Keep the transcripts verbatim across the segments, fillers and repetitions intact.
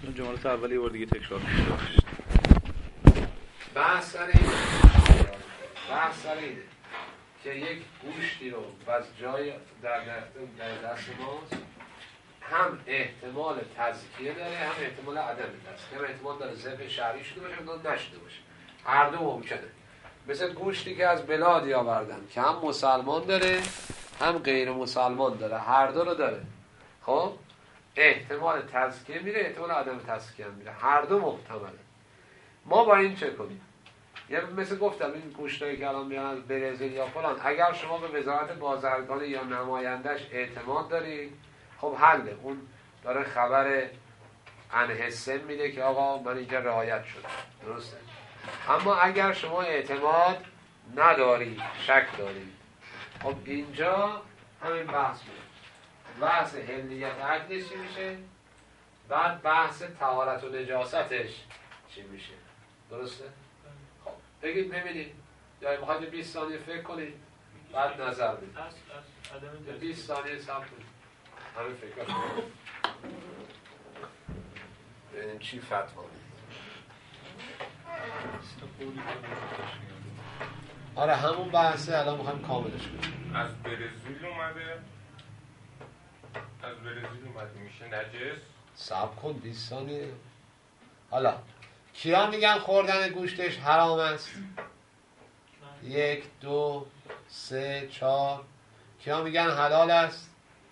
جملات اولی بار دیگه تکرار میشه. بحث سر اینه بحث سر اینه که یک گوشتی رو از جای در در دست ماست، هم احتمال تزکیه داره، هم احتمال عدم تزکیه، هم احتمال داره ذبح شرعی شده باشه، هم نشده باشه. هر دو ممکنه. مثل گوشتی که از بلادی آوردن که هم مسلمان داره هم غیر مسلمان داره، هر دو رو داره. خب احتمال تزکیه میره، احتمال عدم تزکیه میره، هر دو محتمله. ما با این چه کنیم؟ یه مثل گفتم این گوشتایی که الان میان از برزیل یا فلان، اگر شما به وزارت بازرگانی یا نمایندش اعتماد دارید، خب حله، اون داره خبر انحسن میده که آقا من اینجا رعایت شده، درسته. اما اگر شما اعتماد ندارید، شک دارید، خب اینجا همین بحث میشه. بحث حلیت عقدش چی میشه؟ بعد بحث طهارت و نجاستش چی میشه؟ درسته؟ خب بگید ببینید، یا میخواید بیست ثانیه فکر کنید بعد نظر بدید. بیست ثانیه صبر کنید، همین فکر کنید ببینیم چی فتوا میدید. آره همون بحثه الان میخوایم کاملش کنیم. از برزیل اومده از برزیل اومده میشه نجس. صبر کن بیست ثانیه. حالا کیا میگن خوردن گوشتش حرام است؟ یک دو سه چهار. کیا میگن حلال است؟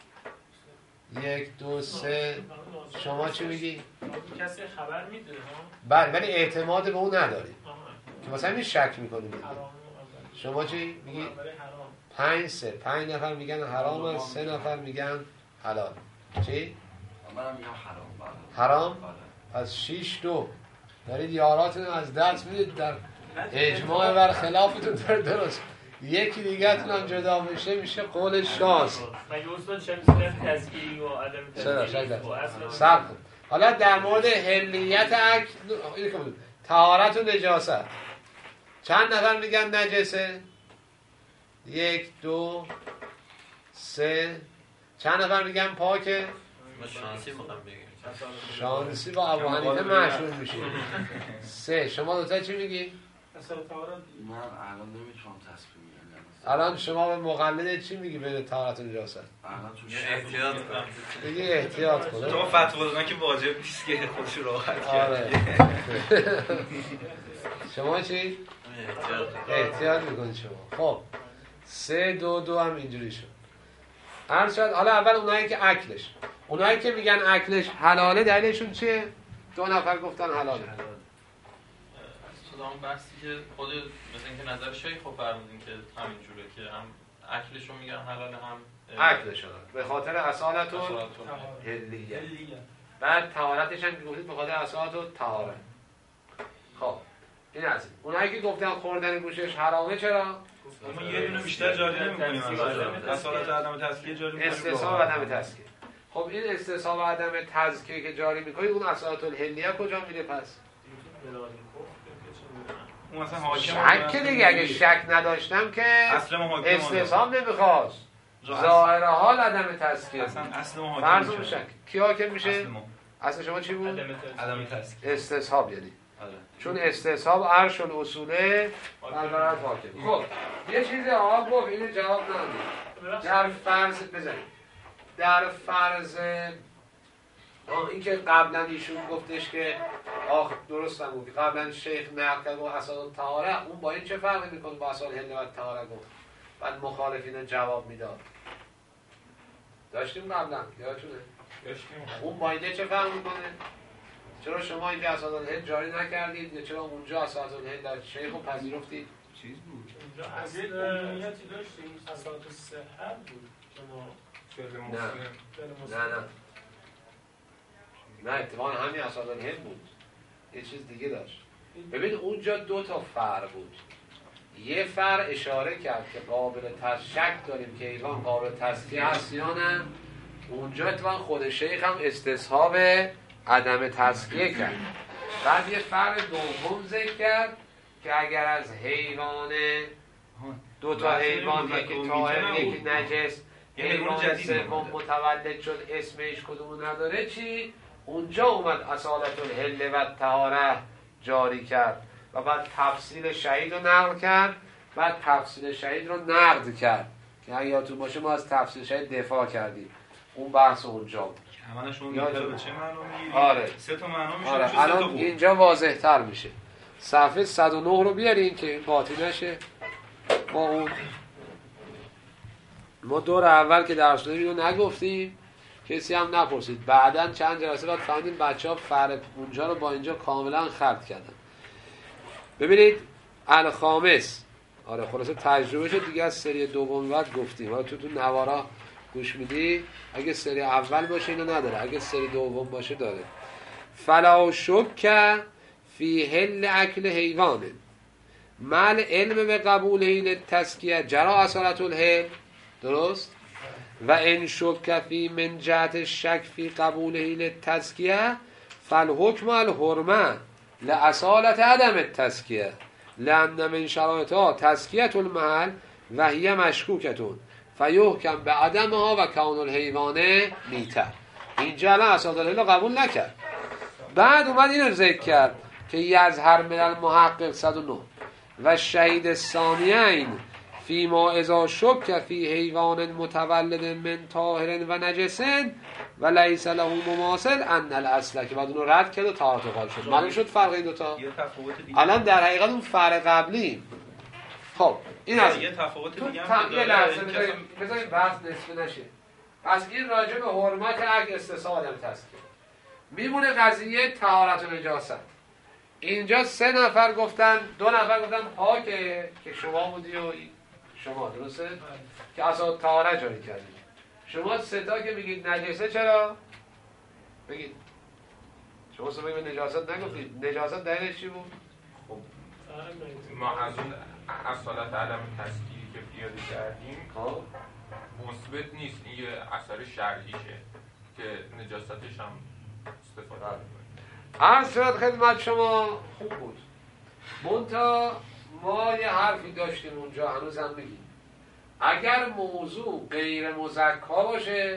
یک دو سه. شما چی میگی؟ کسی خبر میده ها؟ بله ولی اعتماد به اون نداری که مثلا این شک میکنی. شما چی میگی؟ پنج سه. پنج نفر میگن حرام است، سه نفر میگن حلال. چی؟ منم میگم حرام. حرام؟ از شیش دو. دارید یاراتون از دست میدید، در اجماع بر خلافتون داره درست. یکی دیگه‌تون هم جدا بشه میشه قول شاست. مگه اصلا چه میشه تزکیه و عدم تزکیه و اصلا صبر کن. حالا در مورد حلیت اکل اینو که بود، طهارت و نجاست، چند نفر میگن نجسه؟ یک دو سه. چند نفر میگن پاکه؟ ما شانسی میخوام بگیم. شانسی با ابو حنیفه مشهور میشه. سه. شما دوتا چی میگی؟ اصلا طهارت من الان نمیتونم تصمیم بگیرم. الان شما به مقلد چی میگی بین طهارت و نجاست؟ الان تو احتیاط کنم. میگی احتیاط کن. تو فتوا دادن که واجب نیست که خودش راحت آره. شما چی؟ احتیاط میکنی شما. خب سه دو دو هم اینجوری شد. عرض شد حالا اول اونایی که اکلش، اونایی که میگن اکلش حلاله دلیلشون چیه؟ دو نفر گفتن حلاله. صدام بحثی که خود مثل اینکه نظر شیخ رو فرمودین که همین جوره که هم اکلشو میگن حلاله هم اکلش حلاله به خاطر اصالت و حلیه. بعد طهارتش هم گفتید به خاطر اصالت و طهارت. خب این از این. اونایی که گفتن خوردن گوشش حرامه چرا؟ ما یه دونه بیشتر جاری نمی‌کنیم. اصالت عدم تزکیه جاری می‌کنیم. استصحاب عدم تزکیه. خب این استصحاب عدم تزکیه که جاری می‌کنید اون اصالت الحلیه کجا میره پس؟ اون مثلا حاکم شک دیگه، اگه شک نداشتم که استصحاب نمیخواست. ظاهر حال عدم تزکیه. اصلا اصل ما حاکم فرض میشه. شک. کی حاکم میشه؟ اصل شما چی بود؟ عدم تزکیه. استصحاب یعنی. چون استصحاب عرش الاصوله برقرار حاکم. خب یه چیزی آقا گفت اینو جواب ندادید. در فرض بزنید. در فرض این که قبلا ایشون گفتش که آخ درست هم بود قبلا شیخ نقل کرد و اصال طهاره، اون با این چه فرقی میکنه با اصال حل و طهاره گفت بعد مخالفین جواب میداد. داشتیم قبلا یادتونه؟ داشتیم. اون با اینه چه فرق میکنه؟ چرا شما اینجا اصال الحل جاری نکردید یا چرا اونجا اصال الحل در شیخ رو پذیرفتید؟ چیز بود. اونجا اصل نیتی داشتیم اصالت صحت بود شما فعل نه مسلم. نه نه نه اتفاقا همین اصال الحل بود، یه چیز دیگه داشت. ببین اونجا دو تا فرع بود. یه فرع اشاره کرد که قابل شک داریم که ایوان قابل تزکیه هست یا نه. اونجا اتفاقا خود شیخ هم استصحاب عدم تزکیه کرد. بعد یه فرع دوم ذکر کرد که اگر از حیوان دو تا حیوان یکی طاهر یکی نجس حیوان سوم متولد شد اسمش کدومو نداره چی؟ اونجا اومد اصالت الحل و طهاره جاری کرد و بعد تفصیل شهید رو نقل کرد، بعد تفصیل شهید رو نقد کرد که اگه یادتون باشه ما از تفصیل شهید دفاع کردیم، اون بحث اونجا بود. همه شما میتونه به چه معنا میگیری؟ آره. سه تا معنا میشه. آره. سه تا الان بود. اینجا واضح تر میشه. صفحه صد و نه رو بیارین که قاطی نشه. ما اون ما دور اول که درس دادیم اینو نگفتیم، کسی هم نپرسید. بعدن چند جلسه بعد فهمیدیم بچه‌ها فرق اونجا رو با اینجا کاملا خلط کردن. ببینید الخامس، آره خلاصه تجربه شد دیگه، از سری دوم بعد گفتیم. حالا تو تو نوارا گوش میدی، اگه سری اول باشه اینو نداره، اگه سری دوم باشه داره. فلا شک فی حل اکل حیوان مال علم به قبول این تسکیه جرا اصالت الحل، درست؟ و ان شک فی من جهت شک فی قبول این تسکیه فالحکم الحرمه لاصالت عدم التسکیه لان من شرایطها تسکیه المحل و هی مشکوکتون فیحکم به عدمها و کون الحیوان میته. اینجا الان اصالت الحل قبول نکرد، بعد اومد اینو ذکر کرد که یظهر من المحقق صد و نه و شهید ثانیین فیما اذا شک فی حیوان متولد من طاهر و نجسن و لیس له مماثل ان الاصل، که بعد اونو رد کرد و طاهرت قال شد. معلوم شد فرق این دوتا؟ یه تفاوت دیگه الان در حقیقت اون فرق قبلی. خب این از یه تفاوت تو دیگه هم تم... یه لحظه داره. بذاریم بحث نصف نشه. پس این راجع به حرمت اگه استصحاب آدم تسکیه میمونه قضیه طهارت و نجاست. اینجا سه نفر گفتن، دو نفر گفتن ها که که شما بودی و شما، درسته؟ که اصلا طهارت جاری کردید. شما سه تا که میگید نجسه چرا؟ بگید. شما سه بگید نجاست نگفتید. نجاست دلیلش چی بود؟ ما از اون اصالت عدم تسکیری که پیاده کردیم خب مثبت نیست، این یه اثر شرعیشه که نجاستش هم استفاده می‌کنه. عرض شد خدمت شما، خوب بود. منتها ما یه حرفی داشتیم اونجا، هنوز هم میگیم اگر موضوع غیر مزکا باشه،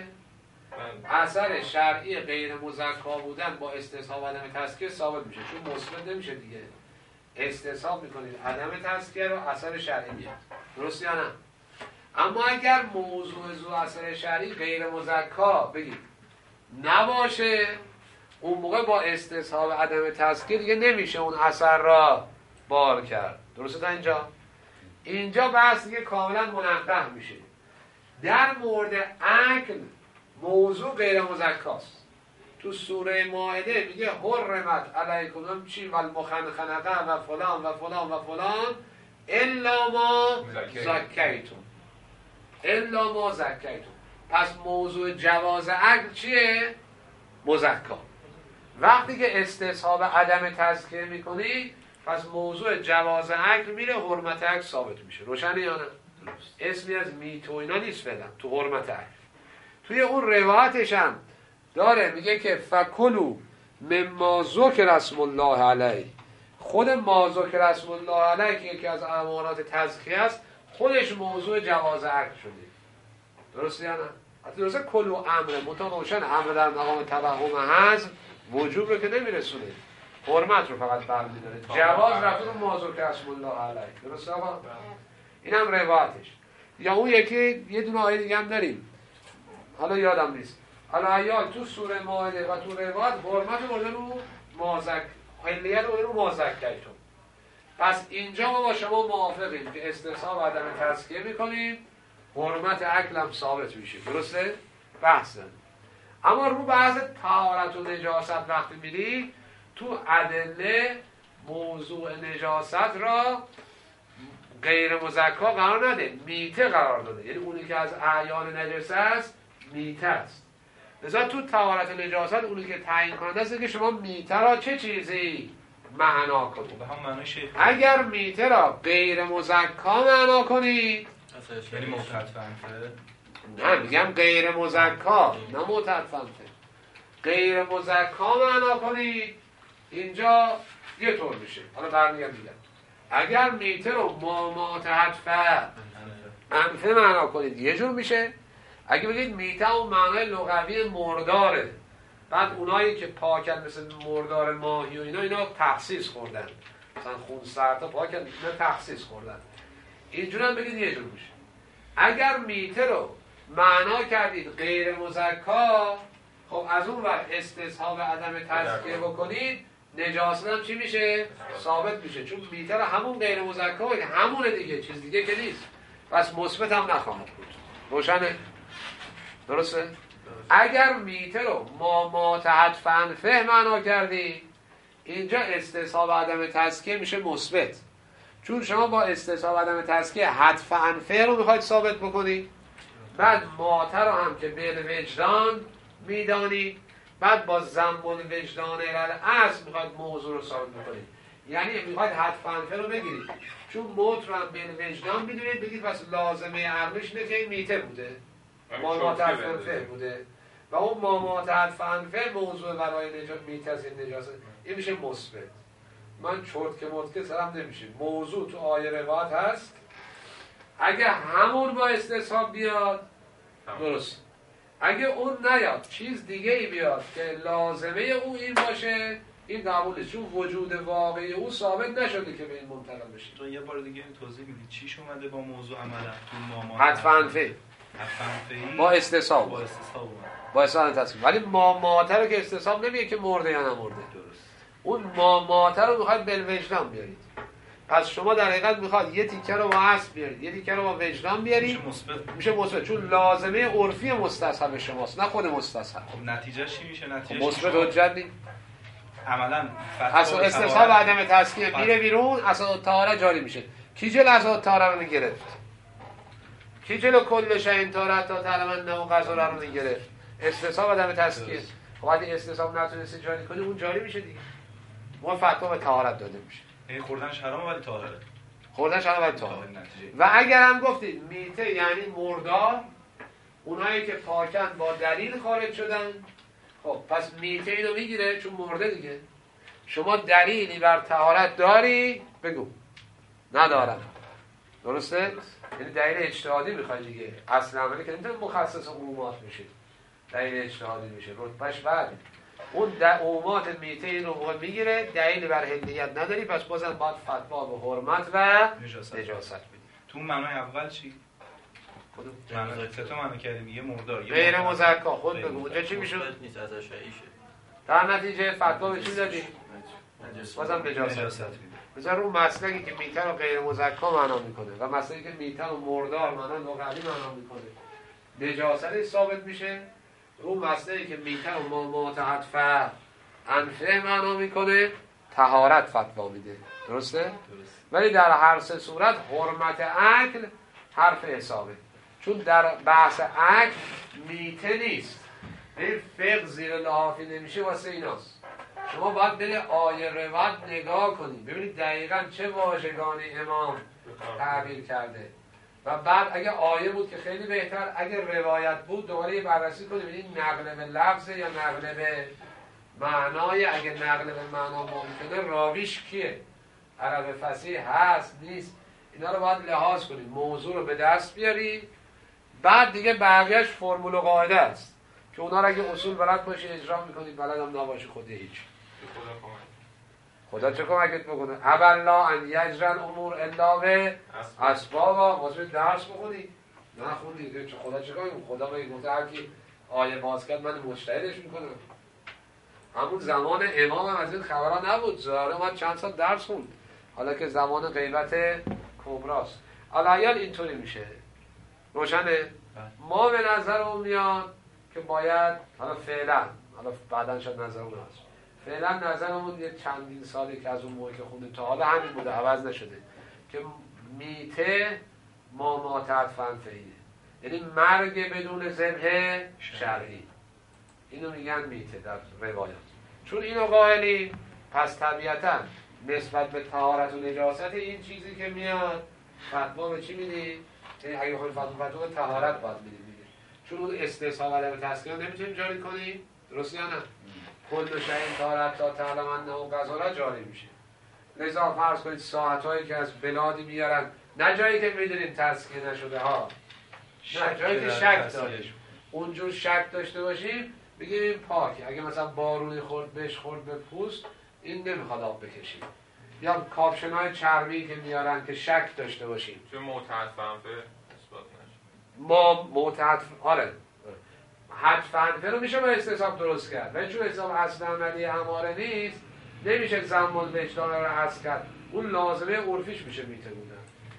اثر شرعی غیر مزکا بودن با استصحاب عدم تسکیه ثابت میشه، چون مثبت نمیشه دیگه. استصحاب میکنید عدم تسکیه رو اثر شرعی میاد، درست یا نه؟ اما اگر موضوع زو اثر شرعی غیر مزکا بگید نباشه، اون موقع با استصحاب عدم تسکیه دیگه نمیشه اون اثر را بار کرد. درسته تا اینجا؟ اینجا بحث دیگه کاملا منقح میشه. در مورد عقل موضوع غیر مزکاست. تو سوره مائده میگه حرمت علیکم چی و المخنخنقه و فلان و فلان و فلان الا ما زکیتون، الا ما زکیتون. پس موضوع جواز عقل چیه؟ مزکا. وقتی که استصحاب عدم تزکیه میکنی، پس موضوع جواز عقل میره، حرمت عقل ثابت میشه. روشنه یا نه؟ درست. اسمی از میت و اینا نیست فعلا تو حرمت عقل. توی اون روایتش هم داره میگه که فکلوا مما ذکر اسم الله علیه. خود ما ذکر اسم الله علیه که یکی از امارات تزکیه است، خودش موضوع جواز عقل شده. درسته یا نه؟ حتی درسته کلو امر مطابق روشن امر در مقام توهم هست، وجوب رو که نمیرسونه، حرمت رو فقط برمی‌داره. جواز رفت رو ما ذکر اسم الله علیه. درسته آقا؟ این هم روایتش. یا اون یکی یه دونه آیه دیگه هم داریم، حالا یادم نیست. حالا آیات تو سوره مائده و تو روایت حرمت برده رو مازک، حلیت برده رو مازکیتون. پس اینجا ما با شما موافقیم که استصحاب عدم تزکیه میکنیم، حرمت عقل هم ثابت میشه. درسته؟ بحث داریم. اما رو بحث طهارت و نجاست وقتی میری، تو ادله موضوع نجاست را غیر مزکا قرار نده، میته قرار داده. یعنی اونی که از اعیان نجاسه است میته است. لذا تو طهارت و نجاست اونی که تعیین کننده است که شما میته را چه چیزی معنا کنید. به هم معنای شیخ اگر میته را غیر مزکا معنا کنید، یعنی موقت فهمته؟ نه میگم غیر مزکا، نه معتد فهمته، غیر مزکا معنا کنید، اینجا یه طور میشه. حالا برمیگم میگم اگر میته رو مامات حتفه انفه معنا کنید یه جور میشه. اگه بگید میته اون معنای لغوی مرداره، بعد اونایی که پاکن مثل مردار ماهی و اینا اینا تخصیص خوردن، مثلا خونسردا پاکن، اینا تخصیص خوردن. اینجور هم بگید یه جور میشه. اگر میته رو معنا کردید غیر مزکا، خب از اون وقت استصحاب عدم تزکیه بکنید، نجاست هم چی میشه؟ ثابت میشه. چون میته رو همون غیر مزکا باید، همونه دیگه، چیز دیگه که نیست. پس مثبت هم نخواهد بود. روشنه؟ درسته؟ اگر میته رو ما ما تحتفن فه معنا کردی، اینجا استصحاب عدم تزکیه میشه مثبت. چون شما با استصحاب عدم تزکیه حتفن فه رو میخواید ثابت بکنی، بعد ماته رو هم که به وجدان میدانی، بعد با ذنب وجدان العصر میخواید موضوع رو ثابت بکنید. یعنی میخواید حتفن فه رو بگیرید، چون موت رو هم به وجدان میدونید، بگید پس لازمه عقلش اینه که این میته بوده، ما ما حتفن فه بوده و اون ما ما حتفن فه موضوع برای نجات میته از این نجاست، این میشه مثبت. من چرت که مرد که سرم نمیشه. موضوع تو آیه روایت هست، اگه همون با استصحاب بیاد درست، اگه اون نیاد چیز دیگه ای بیاد که لازمه او این باشه، این قبوله، چون وجود واقعی او ثابت نشده که به این منتقل بشه. تو یه بار دیگه توضیح میدی چیش اومده با موضوع عملا تو ماما حتفن فه با استصحاب با استصحاب اومده با استصحاب تصمیم. ولی ما ماته رو که استصحاب نمیگه که مرده یا نمرده، درست. اون ما ماته رو میخواید بالوجدان بیارید. پس شما در حقیقت میخواد یه تیکه رو با اصل بیارید، یه تیکه رو با وجدان بیارید، میشه مثبت میشه مثبت، چون لازمه عرفی مستصحب شماست نه خود مستصحب. خب نتیجه چی میشه؟ نتیجه مثبت حجت نیست. عملا اصل استصحاب عدم تزکیه میره بیرون، اصل طهارت جاری میشه. کی جلو اصل طهارت رو گرفت؟ کی جلو کل شیء طهارت تا تعلم انه غسل رو گرفت؟ استصحاب عدم تزکیه. خب وقتی استصحاب نتونستی جاری کنی، اون جاری میشه دیگه. ما فتوا به طهارت داده میشه. این خوردنش حرامه ولی طاهره. خوردنش حرامه ولی طاهره. و اگر هم گفتید میته یعنی مردار، اونایی که پاکن با دلیل خارج شدن، خب پس میته اینو میگیره چون مرده دیگه. شما دلیلی بر طهارت داری؟ بگو. ندارم. درسته؟ یعنی دلیل اجتهادی میخوای دیگه. اصل عملی که نمیتونه مخصص عمومات میشه. دلیل اجتهادی میشه. رتبهش بعد. اون عمومات میته این رو میگیره، دلیل بر حلیت نداری، پس بازم باید فتوا به حرمت و نجاست نجاست بدی. تو معنای اول چی؟ کدوم؟ معنای سه تا معنی کردیم، یه مردار، یه غیر مردار. مزکا. خود بگو اونجا چی میشه؟ نیست از اشعیشه. در نتیجه فتوا به چی دادی؟ بازم نجاست نجاست بدی. میده. بذار اون مسلکی که میته رو غیر مزکا معنا میکنه و مسلکی که میته رو مردار معنا لغوی معنا میکنه نجاست ثابت میشه، اون مسلکی که میته رو ما متعطف انفه معنا میکنه طهارت فتوا میده. درسته؟ درست. ولی در هر سه صورت حرمت عقل حرف حسابه، چون در بحث عقل میته نیست. این فقه زیر لحافی نمیشه واسه ایناست. شما باید بله آیه روایت نگاه کنید ببینید دقیقاً چه واژگانی امام تعبیر کرده و بعد اگه آیه بود که خیلی بهتر، اگه روایت بود دوباره یه بررسی کنید ببینید نقل به لفظه یا نقل به معنای. اگه نقل به معنا ممکنه راویش کیه؟ عرب فصیح هست نیست؟ اینا رو باید لحاظ کنید، موضوع رو به دست بیاری، بعد دیگه بقیهش فرمول و قاعده است که اونا رو اگه اصول بلد باشی اجرا میکنید، بلد هم نباشی خود هیچ. خدا چه کمکت بکنه؟ اولا ان یجرن امور الا به اسبابا. واسه درس بخونی نه خوندی چه خدا چه کنیم؟ خدا به گفته هر کی آیه باز کرد من مجتهدش میکنم. همون زمان امام هم از این خبرها نبود، زهره اومد چند سال درس خوند، حالا که زمان غیبت کبراست. الایال اینطوری میشه. روشنه؟ ما به نظر اون میاد که باید، حالا فعلا، حالا بعداً شاید نظر اون هست، فعلا نظرمون یه چندین سالی که از اون موقع که خونده تا حالا همین بوده، عوض نشده، که میته ما ماتت فنفهیه، یعنی مرگ بدون ذبح شرعی. اینو میگن میته در روایات. چون اینو قائلی، پس طبیعتا نسبت به طهارت و نجاست این چیزی که میاد فتوا به چی میدی؟ یعنی اگه بخوای فتوا فتوا به طهارت باید میدی دیگه، چون اون استصحاب عدم تسکیه نمیتونیم جاری کنیم. درست یا نه؟ کل شیء طهارت تا تعلم انه غسل جاری میشه. لذا فرض کنید ساعتایی که از بلادی میارن، نه جایی که میدونیم تسکیه نشده ها، نه جایی که شک داریم، اونجور شک داشته باشیم بگیم این پاکه. اگه مثلا بارونی خورد بهش خورد به پوست، این نمیخواد آب بکشیم. یا کاپشن‌های چرمی که میارن که شک داشته باشیم چون معتاد فنفه اثبات نشه. ما معتاد آره حد فنفه رو میشه با استصحاب درست کرد، ولی چون استصحاب اصل عملی اماره نیست نمیشه زمان وجدان رو حذف کرد. اون لازمه عرفیش میشه میته بودن.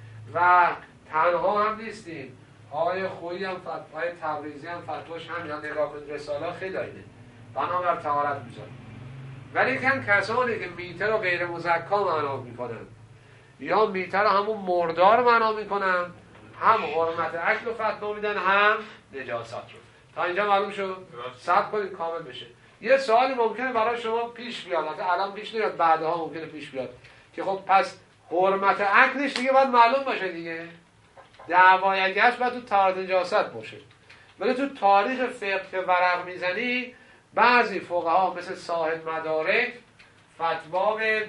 و تنها هم نیستیم، آقای خویی هم فتوای تبریزی هم فتواش هم یا نگاه کنید رساله خیلی اینه بنابر طهارت میذاره. ولی کن کسانی که میته رو غیر مزکا معنا میکنن یا میته رو همون مردار معنا میکنن، هم حرمت اکل رو فتوا میدن هم نجاست رو. تا اینجا معلوم شد؟ صبر کنید کامل بشه. یه سوالی ممکنه برای شما پیش بیاد، البته الان پیش نمیاد، بعدها ممکنه پیش بیاد که خب پس حرمت اکلش دیگه باید معلوم باشه دیگه. دعوای اگرش باید تو طهارت نجاست باشه. ولی تو تاریخ فقه که ورق میزنی بعضی فقها مثل صاحب مدارک فتوا به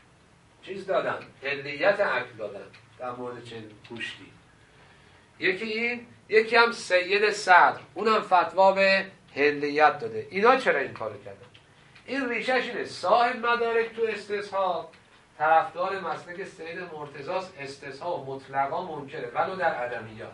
چیز دادن، علیت اکل دادن در مورد چنین گوشتی. یکی این، یکی هم سید صدر، اونم فتوا به حلیت داده. اینا چرا این کارو کردن؟ این ریشش اینه صاحب مدارک تو استصحاب طرفدار مسلک سید مرتضاست، استصحاب مطلقا منکره ولو در عدمیات،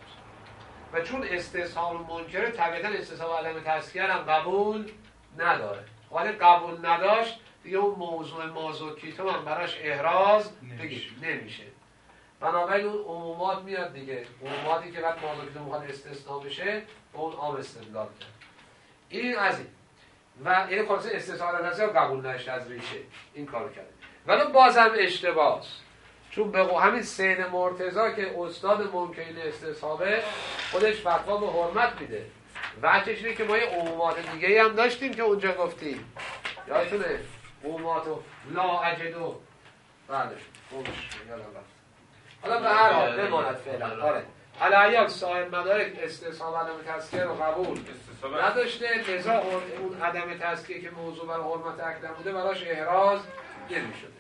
و چون استصحاب منکره طبیعتا استصحاب عدم تزکیه هم قبول نداره. ولی قبول نداشت دیگه اون موضوع مازوکیتو هم براش احراز بگید نمیشه. بنابراین اون عمومات میاد دیگه، عموماتی که وقت مازوکیتو میخواد استثناء بشه اون عام استدلال کرد. این از این و این خلاصه استصحاب عدم قبول نشد از ریشه این کارو کرده. ولی بازم اشتباهه، چون به همین سید مرتضی که استاد ممکنه استصحابه خودش فتوا به حرمت میده. وجهش اینه که ما یه عمومات دیگه هم داشتیم که اونجا گفتیم، یادتونه عمومات و لا اجدو بله خوبش یادم رفت. حالا به هر حال بماند فعلا. آره علیه صاحب مدارک استصحاب عدم تزکیه رو قبول نداشته، لذا اون عدم تزکیه که موضوع برای حرمت اکل بوده براش احراز نمی‌شده.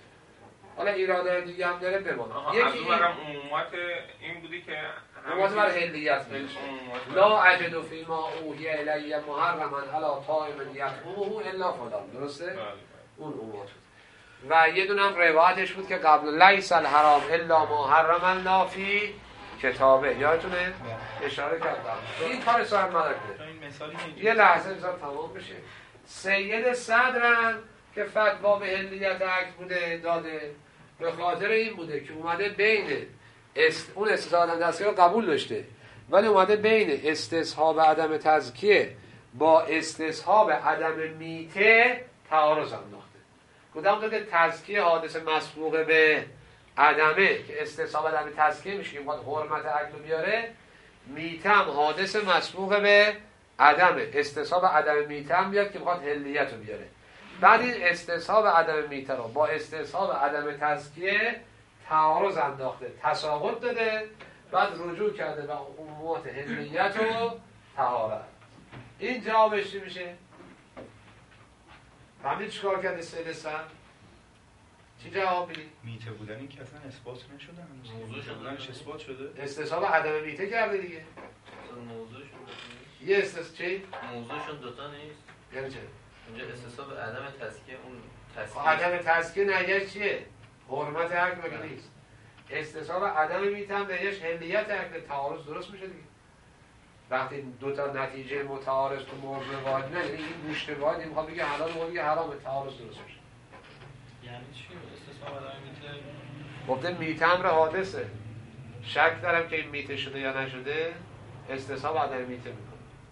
حالا ایراده دیگه هم داره بماند. یکی این عمومات این بودی که عمومات بر حلیت میشه. لا اجد فیما اوحی الی محرما علی طاعم یطعمه الا فلان. درسته؟ بله. اون عمومات بود. و یه دونه هم روایتش بود که قبل لیس الحرام الا ما حرم الله فی کتابه. یادتونه؟ اشاره کردم. این کار صاحب مدارک بود. یه لحظه بذار تمام بشه. سید صدرم که فتوا به حلیت اکل بوده داده، به خاطر این بوده که اومده بین است... اون استصحاب عدم تزکیه رو قبول داشته، ولی اومده بین استصحاب عدم تزکیه با استصحاب عدم میته تعارض انداخته. کدام که تزکیه حادث مسبوق به عدمه که استصحاب عدم تزکیه میشه که میخواد حرمت عقل بیاره، میته هم حادث مسبوق به عدمه، استصحاب عدم میته هم بیاد که میخواد حلیت رو بیاره. بعد این استصحاب عدم میته رو با استصحاب عدم تزکیه تعارض انداخته، تساقط داده، بعد رجوع کرده به عمومات حلیت و طهارت. این جوابش چی میشه؟ فهمید چیکار کرده سید صدر؟ چی جواب میدی؟ میته بودن که اصلا اثبات نشده، هنوز موضوع بودنش اثبات شده. استصحاب عدم میته کرده دیگه. موضوعشون یه استص چی؟ موضوعشون دوتا نیست. یعنی چه؟ اونجا استصحاب عدم تزکیه، اون تزکیه عدم تزکیه نهیش چیه؟ حرمت حق مگه نیست. استصحاب عدم میته هم نهیش حلیت حق، تعارض درست میشه دیگه. وقتی دو تا نتیجه متعارض تو موضوع واحد نه، این گوشت واحد این میخواد بگه حلال و بگه حرام، تعارض درست میشه. یعنی چی؟ استصحاب عدم میته گفته میته امر حادثه، شک دارم که این میته شده یا نشده، استصحاب عدم میته میکنه.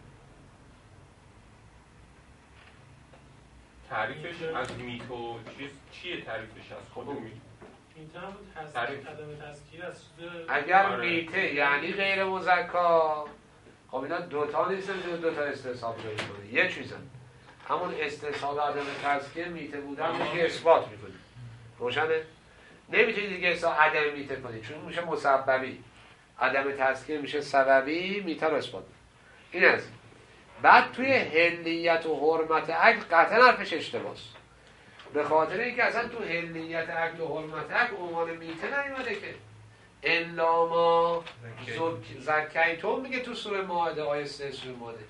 تعریفش از میت و چیز چیه؟ تعریفش از خود میت؟ میته هم بود تزکیه، عدم تزکیه از اگر آره. میته یعنی غیر مزکا، خب اینا دوتا نیستن که دوتا استصحاب جایی کنه، یه چیزن. همون استصحاب عدم تزکیه میته بودن میشه اثبات میکنی، روشنه؟ نمیتونی دیگه اصلا عدم میته کنی چون میشه مسببی، عدم تزکیه میشه سببی، میته رو اثبات. این از بعد توی حلیت و حرمت عقل قطعا حرفش اشتباهه، به خاطر اینکه اصلا تو حلیت عقل و حرمت عقل عنوان میته نیومده که الا ما زکیتون میگه تو سوره مائده آیه سه سوره مائده،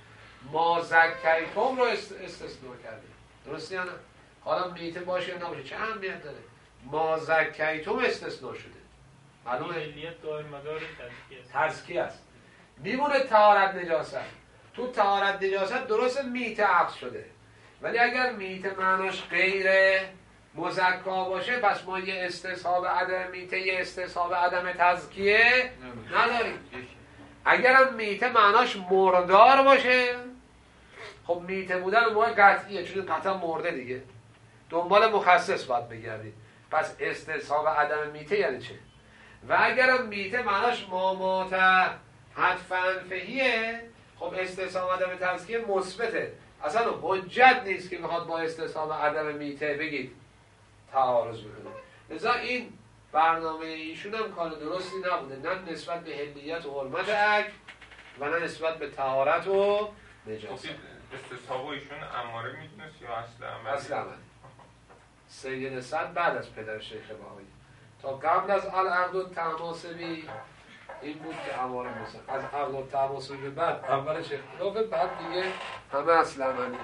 ما زکیتم رو استثناء کرده. درسته یا نه؟ حالا میته باشه یا نباشه چه اهمیت داره؟ ما زکیتم استثناء شده. معلومه؟ ملیت دائم مدار تزکیه است. تزکیه است. میمونه طهارت نجاست. تو طهارت نجاست درست میته عقص شده، ولی اگر میته معناش غیر مزکا باشه پس ما یه استصحاب عدم میته یه استصحاب عدم تزکیه نداریم. اگرم میته معناش مردار باشه، خب میته بودن موقع قطعیه چون قطعا مرده دیگه، دنبال مخصص باید بگردید. پس استصحاب عدم میته یعنی چه؟ و اگرم میته معناش مامات حتفاً فهیه، خب استصحاب عدم تزکیه مثبته، اصلا حجت نیست که میخواد با استصحاب عدم میته بگید تعارض بکنه. لذا این برنامه ایشون هم کار درستی نبوده، نه نسبت به حلیت و حرمت عقل و نه نسبت به طهارت و نجاست. استصحاب ایشون اماره میتونست یا اصل عملی؟ اصل عملی. سید صد بعد از پدر شیخ بهایی تا قبل از العقد التماسبی این بود که اماره مثل از عقد التماسبی به بعد اول شیخ خلافه، بعد دیگه همه اصل عملی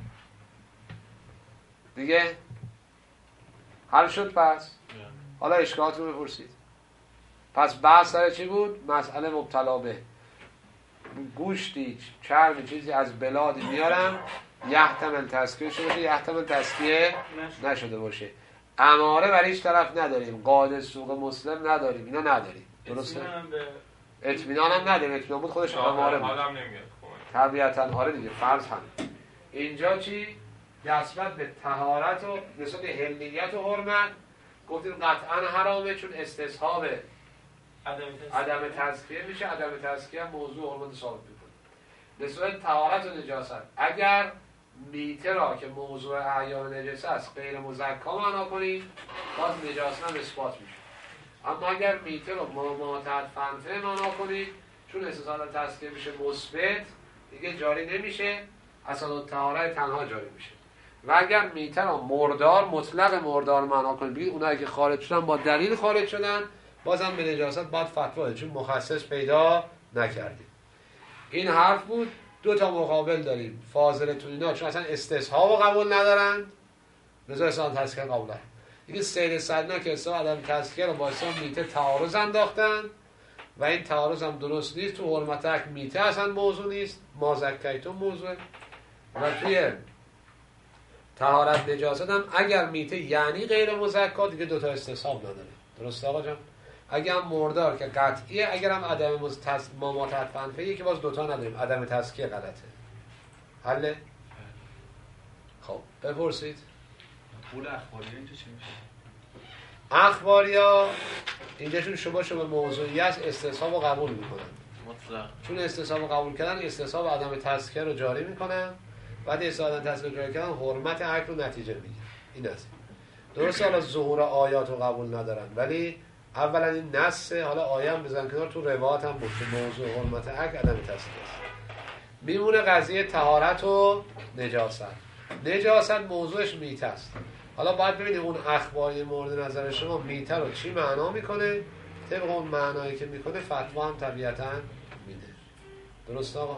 دیگه حل شد. پس حالا اشکالات رو بپرسید. پس بحث سر چی بود؟ مسئله مبتلا به گوشتی چرمی چیزی از بلادی میارم یحتمل تزکیه شده باشه یحتمل تزکیه نشده باشه. اماره برای هیچ طرف نداریم، قاعده سوق مسلم نداریم، اینا نداریم. درسته؟ اطمینان هم نداریم. اطمینان بود خودش اماره بود. حالم نمیاد طبیعتاً آره دیگه. فرض هم اینجا چی؟ نسبت به طهارت و نسبت به حلیت و حرمت گفتیم قطعا حرامه چون استصحاب عدم تزکیه میشه. عدم تزکیه موضوع حرمت ثابت میکنه. نسبت طهارت و نجاست اگر میته را که موضوع اعیان نجاسه است غیر مزکا معنا کنید باز نجاست هم اثبات میشه. اما اگر میته را ماماتت فنفه معنا کنید چون استصحاب تزکیه میشه مثبت دیگه جاری نمیشه، اصلا طهارت تنها جاری میشه. و اگر میته را مردار مطلق مردار معنا کنید بگید اونایی که خارج شدن با دلیل خارج شدن بازم به نجاست باید فتوا چون مخصص پیدا نکردیم. این حرف بود. دو تا مقابل داریم فاضلتون اینا چون اصلا استصحاب قبول ندارن لذا اصلا تزکیه قبول ندارن. دیگه سید صدنا که اصلا عدم تزکیه رو با اصلا میته تعارض انداختن و این تعارض هم درست نیست. تو حرمت حق میته اصلا موضوع نیست، ما زکیتم موضوع. و توی طهارت نجاست هم اگر میته یعنی غیر مزکا دیگه دوتا استصحاب نداره. درست آقا جان؟ اگر هم مردار که قطعیه، اگر هم عدم ماماتت فنفهیه که باز دوتا نداریم، عدم تزکیه غلطه. حله؟ خب بپرسید. پول اخباری اینجا چی میشه؟ اخباریا اینجاشون شما شما موضوعی است استصحاب رو قبول میکنن مطلق. چون استصحاب رو قبول کردن استصحاب عدم تزکیه رو جاری میکنن، بعد استصحاب عدم تزکیه رو جاری کردن حرمت عقل رو نتیجه میگیره. این است. درسته حالا ظهور آیات رو قبول ندارن ولی اولا این نصه، حالا آیه هم بزن کنار تو روایات هم بود که موضوع حرمت عقل عدم تزکیه است. میمونه قضیه طهارت و نجاست. نجاست موضوعش میته است. حالا باید ببینیم اون اخباری مورد نظر شما میته رو چی معنا میکنه، طبق اون معنایی که میکنه فتوا هم طبیعتاً میده. درست آقا؟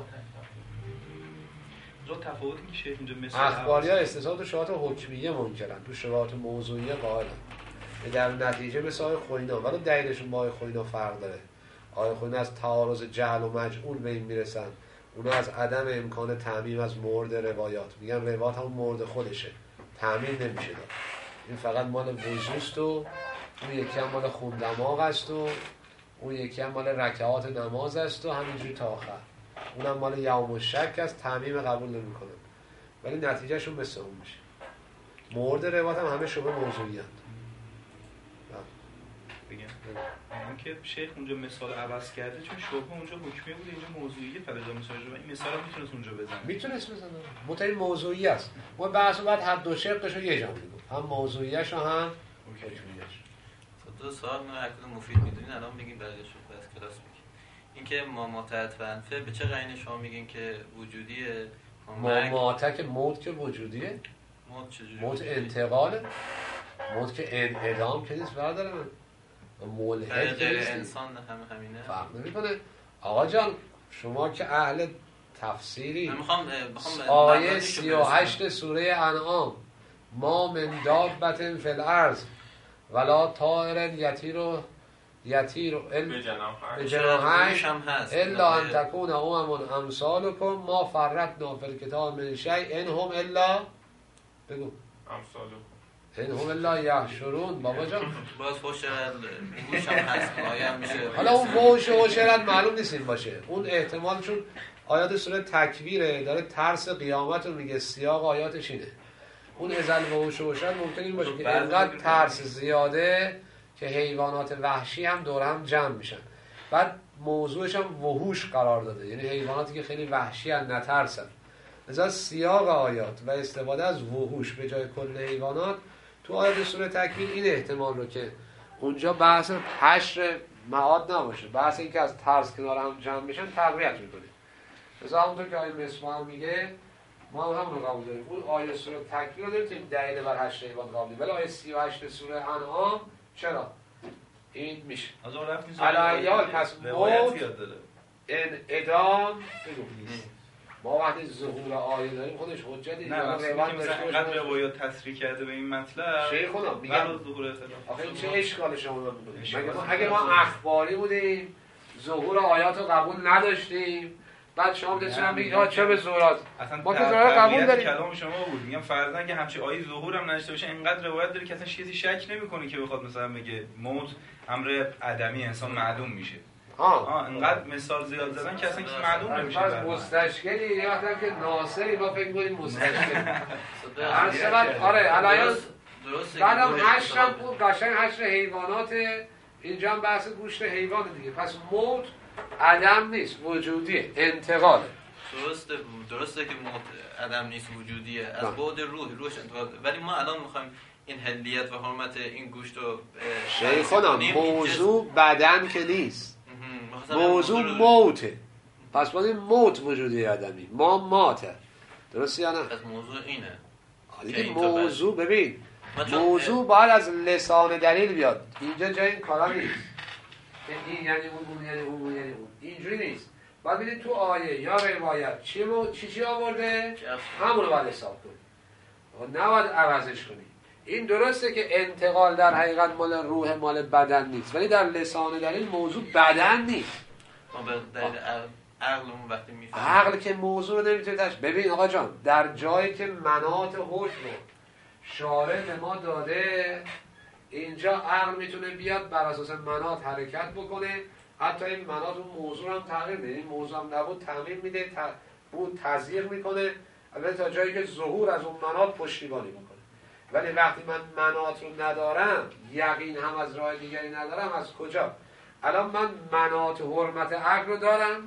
دو تفاوتی که شیخ اینجا مثل اخباری ها استثناء تو شبهات حکمیه منکرن، تو شبهات موضوعیه قائلن. در نتیجه مثل آقای خوینا، ولی دلیلشون با آقای خوینا فرق داره. آقای خوینا از تعارض جهل و مجعول به این میرسن، اونا از عدم امکان تعمیم از مورد روایات میگن روایات هم مورد خودشه، تعمیم نمیشه داد. این فقط مال وضوست و اون یکی هم مال خون دماغ است و اون یکی هم مال رکعات نماز است و همینجوری تا آخر. اونم مال یوم الشک است، تعمیم قبول نمیکنن ولی نتیجهشون مثل اون میشه. مورد روایات هم همه شبه موضوعی هست. بگم اون که شیخ اونجا مثال عوض کرده چون شبه اونجا حکمی بود اینجا موضوعیه، فلجا مثال رو این مثال هم میتونست اونجا بزنه. میتونست بزنه. متأ موضوعی است. ما بحث بعد هر دو شقش رو یه جا میگیم. هم موضوعیش و هم حکمیش. دو سوال من اکد مفید میدونین الان میگین بعدش رو بس کلاس میگین. اینکه ماماتت فنفه به چه قرینه شما میگین که وجودیه؟ ماماتک موت که وجودیه؟ موت چجوری؟ موت انتقاله. موت که اعدام که نیست برداره من. ملحد غیر انسان همه همینه. فرق نمیکنه. آقا جان شما که اهل تفسیری. من میخوام میخوام آیه سی و هشت سوره انعام ما من دابة فی الارض ولا طائر یطیر یطیر به جناحش بجناحیه هم هست الا ان تکون امم امثالکم ما فرطنا فی الکتاب من شیء ان هم الا بگو امثالکم ان هم الا یحشرون. بابا جان باز فوش گوش هم هست آیه هم میشه. حالا اون فوش و شرط معلوم نیست این باشه، اون احتمال چون آیات سوره تکویره داره ترس قیامت رو میگه، سیاق آیاتش اینه. اون ازل فوش و شرط ممکن این باشه که اینقدر ترس زیاده که حیوانات وحشی هم دور هم جمع میشن. بعد موضوعش هم وحوش قرار داده، یعنی حیواناتی که خیلی وحشی هستن نترسن. لذا سیاق آیات و استفاده از وحوش به جای کل حیوانات تو آیات سوره تکویر این احتمال رو که اونجا بحث حشر معاد نباشه، بحث این که از ترس کنار هم جمع میشن تقویت میکنه. لذا همونطور که آیه مصباح میگه ما هم همون رو قبول داریم. اون آیه سوره تکویر رو داریم که دلیل بر حشر حیوان قبول، ولی آیه سی و هشت سوره انعام چرا این میشه از اون رفت نیست علایال پس موت زیاد داره انعدام بگو ما وقتی ظهور آیه داریم خودش حجتی نه اصلا که مثلا اینقدر روایات تصریح کرده به این مطلب شیخ خدا میگم ظهور اختلاف آخه این چه اشکال شما رو میکنید؟ مگه ما اگه ما اخباری بودیم ظهور آیات رو قبول نداشتیم بعد شما بتونم بگید ها چه به ظهورات ما که ظهور قبول داریم. کلام شما بود میگم فرضاً اگه همچین آیه ظهور هم نداشته باشه اینقدر روایت داره که اصلا کسی شک نمیکنه که بخواد مثلا بگه موت امر عدمی انسان معدوم میشه. آه آه اینقدر مثال زیاد زدن که اصلا کسی معدوم نمیشه. پس مستشکلی یه وقتی که ناصری ما فکر کنیم مستشکل هر آره علایال بعدم حشر هم بود قشنگ حشر حیوانات، اینجا هم بحث گوشت حیوان دیگه. پس موت عدم نیست وجودیه، انتقاله. درسته درسته که موت عدم نیست وجودیه از بعد روح روحش انتقال، ولی ما الان میخوایم این حلیت و حرمت این گوشت رو شیخونا موضوع بدن که نیست، موضوع موته. پس باید این موت وجودی آدمی ما ماته، درسته یا نه؟ از موضوع اینه دیگه موضوع ببین موضوع باید از لسان دلیل بیاد، اینجا جای این کارا نیست که این یعنی اون اون یعنی اون یعنی اون اینجوری نیست. باید ببینید تو آیه یا روایت چی مو... چی چی آورده همون رو باید حساب کنی، نباید عوضش کنی. این درسته که انتقال در حقیقت مال روح مال بدن نیست، ولی در لسان دلیل موضوع بدن نیست. ما به دلیل عقلمون وقتی میفهمیم عقل که موضوع رو نمیتونه تش. ببین آقا جان در جایی که مناط هوش رو شارع به ما داده اینجا عقل میتونه بیاد بر اساس مناط حرکت بکنه، حتی این مناط اون موضوع هم تغییر میده، این موضوع هم نبود تغییر میده، بود تزریق میکنه، البته تا جایی که ظهور از اون مناط پشتیبانی میکنه. ولی وقتی من مناط رو ندارم یقین هم از راه دیگری ندارم، از کجا؟ الان من مناط حرمت عقل رو دارم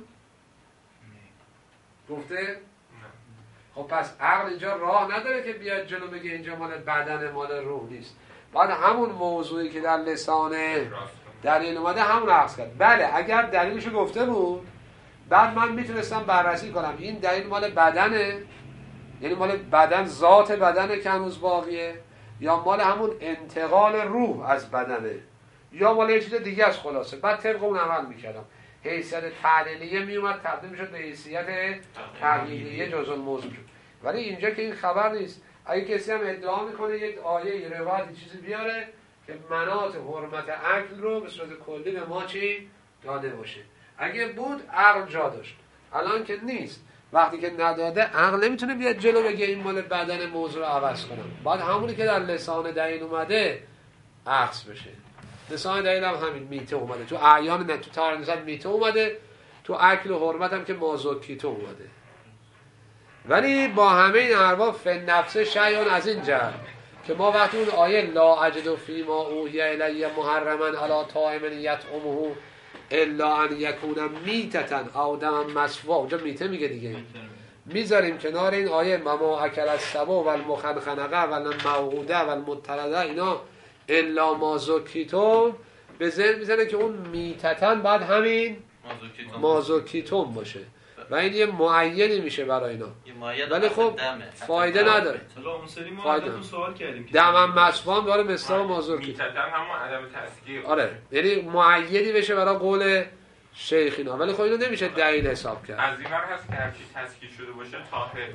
گفته؟ خب پس عقل اینجا راه نداره که بیاد جلو بگه اینجا مال بدن مال روح نیست، بعد همون موضوعی که در لسان دلیل اومده همون عکس کرد. بله اگر دلیلشو گفته بود بعد من میتونستم بررسی کنم این دلیل مال بدنه، یعنی مال بدن ذات بدنه که هنوز باقیه، یا مال همون انتقال روح از بدنه، یا مال یه چیز دیگه از خلاصه. بعد طبق اون عمل میکردم، حیثیت تعلیلیه میومد تبدیل میشد به حیثیت تعلیلیه جزء الموضوع. ولی اینجا که این خبر نیست. اگه کسی هم ادعا میکنه یک آیه یه روایت چیزی بیاره که مناط حرمت عقل رو به صورت کلی به ما چی داده باشه، اگه بود عقل جا داشت، الان که نیست. وقتی که نداده عقل نمیتونه بیاد جلو بگه این مال بدن موضوع رو عوض کنم، بعد همونی که در لسان دلیل اومده عکس بشه. لسان دلیل هم همین میته اومده، تو اعیان نه تو تارنزت میته اومده، تو اکل و حرمت هم که مازوکیتو اومده. ولی با همه این حرفا فن نفس شیان از این جهت که ما وقتی اون آیه لا اجد فی ما اوحی الی محرما علی طاعم یطعمه الا ان یکون میتة او دما مسفوحا، اونجا میته میگه دیگه، میذاریم کنار این آیه ما اکل السبع و المخنخنقه و الموعوده و المطرده اینا الا ما ذکیتم، به ذهن میزنه که اون میتتن بعد همین مازوکیتوم باشه و این یه معینی میشه برای اینا، ولی خب فایده نداره. حالا اون سری ما ازتون سوال کردیم دمم مسفوام داره مثلا مازوکیتوم میتتن همون عدم تسکیه، آره یعنی معینی بشه برای قول شیخ اینا، ولی خب اینو نمیشه دلیل حساب کرد. از این ور هست که هر چی تزکیه شده باشه طاهر،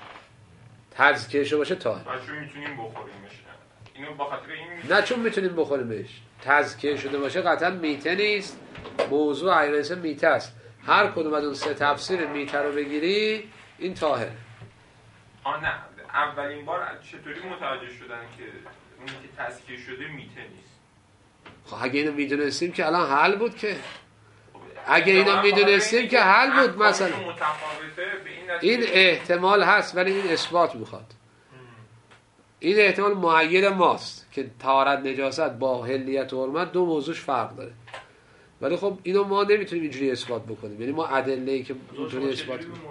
تزکیه شده باشه طاهر. و چون میتونیم بخوریمش، اینو با خاطر این میشه. نه چون میتونیم بخوریمش. تزکیه شده باشه قطعا میته نیست، موضوع عیرسه میته است. هر کدوم از اون سه تفسیر میته رو بگیری این طاهر. آه نه، اولین بار چطوری متوجه شدن که اون که تزکیه شده میته نیست؟ خب اگه اینو میدونستیم که الان حل بود که اگه اینو میدونستیم که حل بود. مثلا این احتمال هست ولی این اثبات میخواد. این احتمال معین ماست که طهارت نجاست با حلیت و حرمت دو موضوعش فرق داره، ولی خب اینو ما نمیتونیم اینجوری اثبات بکنیم. یعنی ما ادله‌ای که اینجوری اثبات کنیم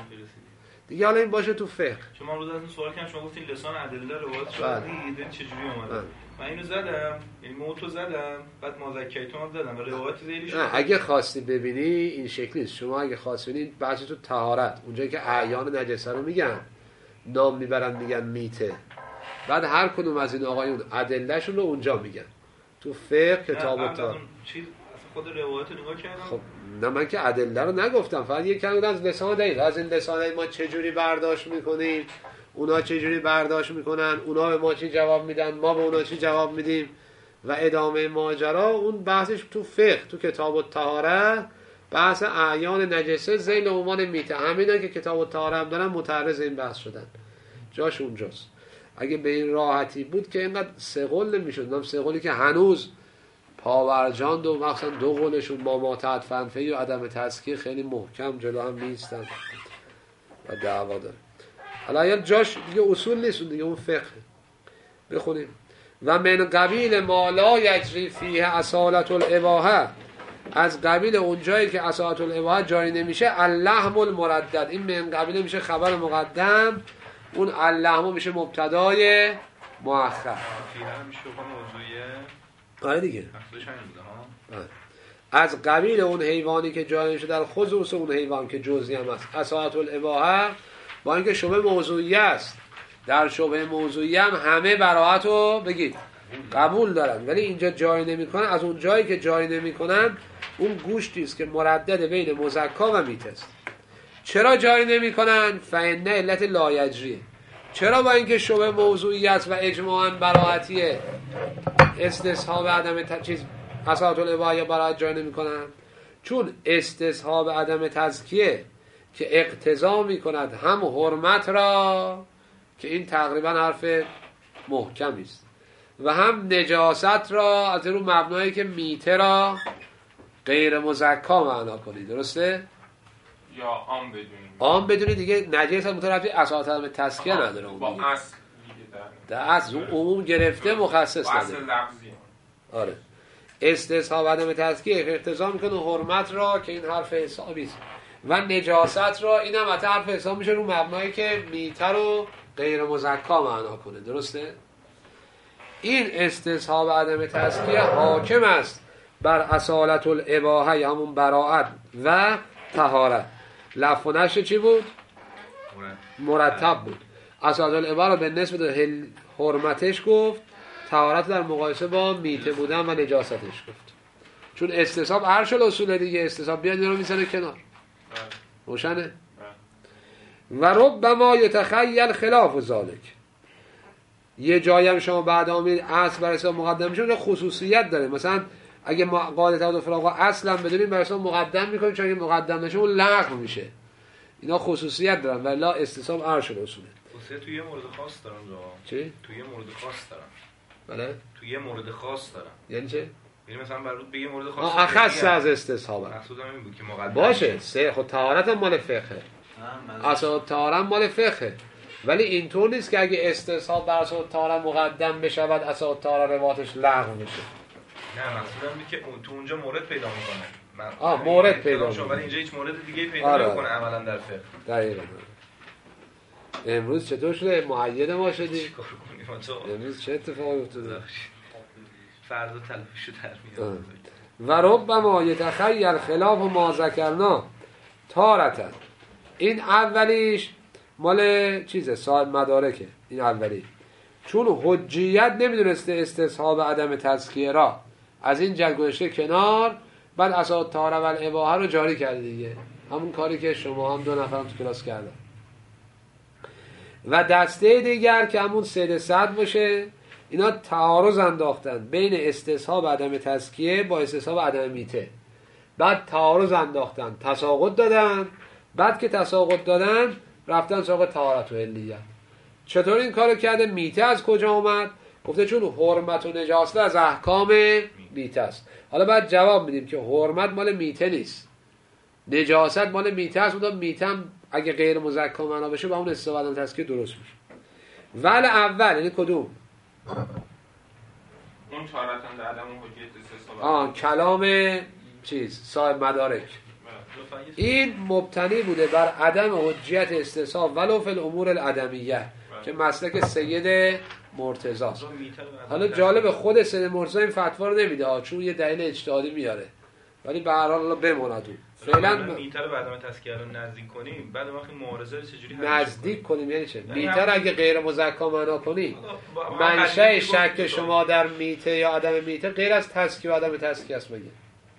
دیگه حالا این باشه تو فقه. شما روز از این سوال کردم، شما گفتین لسان ادله روایت شده دیدین چجوری اومده؟ من اینو زدم، یعنی موتو زدم، بعد مذکریتو هم زدم و روایت ذیلی شد. اگه خواستی ببینی این شکلی است. شما اگه خواستی ببینید بحث تو طهارت، اونجایی که اعیان نجسه رو میگن نام میبرن میگن میته، بعد هر کدوم از این آقایون ادله‌شون رو اونجا میگن. تو فقه کتاب الطهارت چیز خود روایت نگاه کردم. خب نه من که ادله رو نگفتم، فقط یک کمی از لسان دلیل. از این لسان ما چه جوری برداشت میکنیم، اونا چه جوری برداشت میکنن، اونا به ما چی جواب میدن، ما به اونا چی جواب میدیم و ادامه ماجرا. اون بحثش تو فقه، تو کتاب الطهارت، بحث اعیان نجسه ذیل عنوان میته. همینا که کتاب الطهارت هم دارن متعرض این بحث شدن، جاش اونجاست. اگه به این راحتی بود که اینقدر سه قول نمیشد. نام سه قولی که هنوز پاورجاند و مخصوصا دو قولشون با ماتحت فنفی و عدم تزکیه خیلی محکم جلو هم نیستن و دعوا داره. حالا یا جاش دیگه اصول نیست، دیگه اون فقه. بخونیم و من قبیل ما لا یجری فیه اصالت الاباحه، از قبیل اون جایی که اصالت الاباحه جاری نمیشه اللحم المردد. این من قبیل میشه خبر مقدم، اون اللحم میشه مبتدای مؤخر. فیه میشه موضوعیه. آره دیگه. مقصودش همین بوده ها. از قبیل اون حیوانی که جاری میشه در خصوص اون حیوان که جزئی هم است اصالت الاباحه، با اینکه شبه موضوعیه است. در شبه موضوعیه هم همه براءت رو بگید قبول دارن، ولی اینجا جاری نمیکنن. از اون جایی که جاری نمیکنن اون گوشتی است که مردد بین مزکا و میته است. چرا جاری نمیکنن؟ فإن علت لا یجری. چرا؟ با اینکه شبه موضوعی است و اجماعاً براءتیه، استصحاب عدم ت... چیز اصالت الاباحه براءت جاری نمیکنن. چون استصحاب عدم تزکیه که اقتضا میکند هم حرمت را، که این تقریبا حرف محکمی است، و هم نجاست را، از رو مبنایی که میته را غیر مزکا معنا کنی. درسته؟ یا عام بدونی. عام بدونی دیگه نجس هم مترفی اصالت عدم تزکیه نداره. با اصل دیگه در در اصل اون عموم گرفته مخصص نداره. اصل لفظی. آره. استصحاب عدم تزکیه اقتضا میکنه حرمت را، که این حرف حسابی است، و نجاست را، این هم حرف حساب میشه رو مبنایی که میته رو غیر مزکا معنا کنه. درسته؟ این استصحاب عدم تزکیه حاکم است بر اصالت الاباحه، یا همون براءت و طهارت. لفظ و نشر چی بود؟ مرتب بود. اصالت الاباحه رو به نسبت حرمتش گفت، طهارت در مقایسه با میته بودن و نجاستش گفت. چون استصحاب عرش الاصول دیگه، استصحاب بیاد این رو میزنه کنار. روشنه؟ و ربما یتخیل خلاف ذالک. یه جایی هم شما بعد آمید اصل بر اساس مقدم میشه، خصوصیت داره. مثلا اگه ما قاعده تعادل فراق اصلا بدونیم بر اساس مقدم میکنیم، چون اگه مقدم نشه اون لغو میشه. اینا خصوصیت دارن، ولی استصحاب عرش الاصوله. خصوصیت توی یه مورد خاص دارن جا. چی؟ توی یه مورد خاص دارن. بله؟ توی یه مورد خاص دارن. یعنی چه؟ یعنی مثلا برات به یه مورد خاص. آه اخص از استصحاب. مقصودم این بود که مقدم باشه. سه خود طهارت مال فقهه. اصل طهارت مال فقهه. ولی اینطور نیست که اگه استصحاب بر اساس طهارت مقدم بشود اصل طهارت رواتش لغو میشه. نه مقصودم اینه که تو اونجا مورد پیدا میکنه. آه مورد پیدا میکنه. ولی اینجا هیچ مورد دیگه پیدا آره. نمیکنه عملا در فقه. دقیقاً. امروز چطور شده؟ معید ما شدی؟ امروز چه اتفاقی افتاده؟ فردا تلافیشو در میاد. و ربما یتخیل خلاف ما ذکرنا تارتن. این اولیش مال چیزه، صاحب مدارکه. این اولی چون حجیت نمیدونسته استصحاب عدم تزکیه را، از این جل گذاشته کنار، بعد اساس طهاره و الاباحه رو جاری کرده دیگه، همون کاری که شما هم دو نفرم تو کلاس کردن. و دسته دیگر که همون سید صد باشه، اینا تعارض انداختن بین استصحاب عدم تزکیه با استصحاب عدم میته. بعد تعارض انداختن، تساقط دادن، بعد که تساقط دادن رفتن سراغ طهارت و حلیت. چطور این کارو کرده؟ میته از کجا اومد؟ گفته چون حرمت و نجاست از احکام میته است. حالا بعد جواب میدیم که حرمت مال میته نیست، نجاست مال میته است. اون میته هم اگه غیر مزکا معنا بشه با اون استفاده عدم تزکیه درست میشه. ول اول یعنی کدوم؟ اون چهارتن در عدم حجیت استصحاب. آه کلام چیز صاحب مدارک. این مبتنی بوده بر عدم حجیت استصحاب ولو فی الامور العدمیه که مسلک سید مرتضی است. حالا جالب خود سید مرتضی این فتوا رو نمیده ها، چون یه دلیل اجتهادی میاره، ولی به هر حال بماند اون. فعلا میته رو بعد ما تزکیه رو نزدیک کنیم، بعد وقتی معارضه رو چجوری نزدیک کنیم یعنی چه؟ میته رو اگه غیر مزکا معنا کنیم، منشأ شک شما در میته یا عدم میته غیر از تزکیه و عدم تزکیه است مگه؟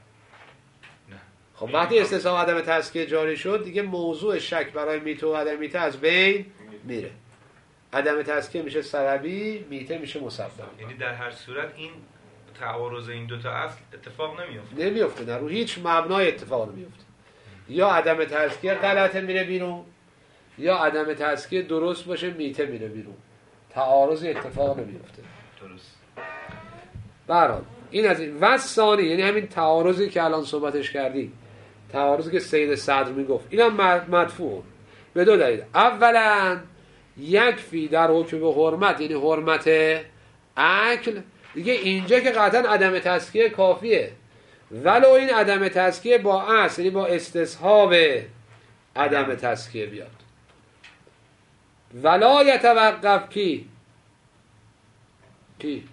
خب وقتی استصحاب عدم تزکیه جاری شد دیگه موضوع شک برای میته و عدم میته از بین میره. عدم تزکیه میشه سببی، میته میشه مسبب. یعنی در هر صورت این تعارض این دو تا اصل اتفاق نمیفته. نمیفته، نه رو هیچ مبنای اتفاق نمیفته. یا عدم تزکیه غلطه میره بیرون، یا عدم تزکیه درست باشه میته میره بیرون. تعارض اتفاق نمیفته. درست. برحال این از این و ثانی یعنی همین تعارضی که الان صحبتش کردیم، تعارضی که سید صدر میگفت، اینم مدفوع به دو دلیل. اولا یکفی در حکم به حرمت یعنی حرمت عقل، دیگه اینجا که قطعا عدم تزکیه کافیه، ولو این عدم تزکیه با اصل یعنی با استصحاب عدم تزکیه بیاد. ولا یتوقف کی کی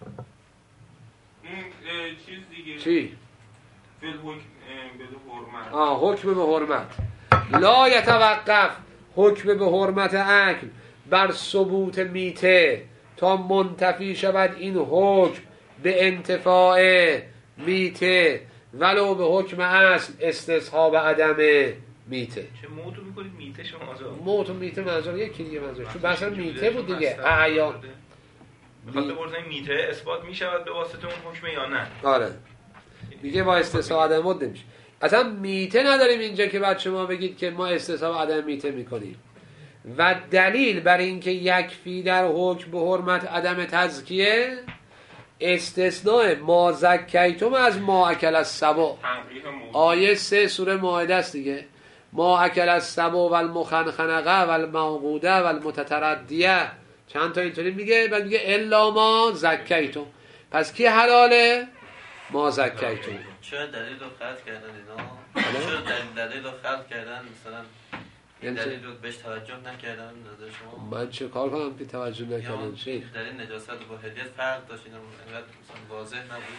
این چیز دیگه چی؟ فی الحکم به حرمت. آه حکم به حرمت. لا یتوقف حکم به حرمت عقل بر ثبوت میته تا منتفی شود این حکم به انتفاع میته ولو به حکم اصل استصحاب عدم میته. چه موتو میکنید میته شما آزاد؟ موت و میته منظور یکی دیگه منظور چون بحث میته بود دیگه. اعیان بخاطر بردن میته اثبات میشود به واسطه اون حکم یا نه؟ آره میگه با استصحاب عدم مد نمیشه. اصلا میته نداریم اینجا که بعد شما بگید که ما استصحاب عدم میته میکنیم. و دلیل بر اینکه یکفی در حکم به حرمت عدم تزکیه استثناء ما زکیتم از ما اکل السبع، آیه سه سوره مائده است دیگه. ما اکل السبع و المخنخنقه و الموقوده و المتتردیه، چند تا اینطوری میگه. بعد میگه الا ما زکیتم، پس کی حلاله؟ ما زکیتم. چرا دلیل رو خلق کردن اینا؟ چرا دلیل, دلیل رو خلق کردن؟ مثلا این دلیل رو بهش توجه نکردن نظر شما؟ من چه کار کنم که توجه نکردن شیخ؟ دلیل نجاست با هدیت فرق داشت، اینا انقدر مثلا واضح نبود.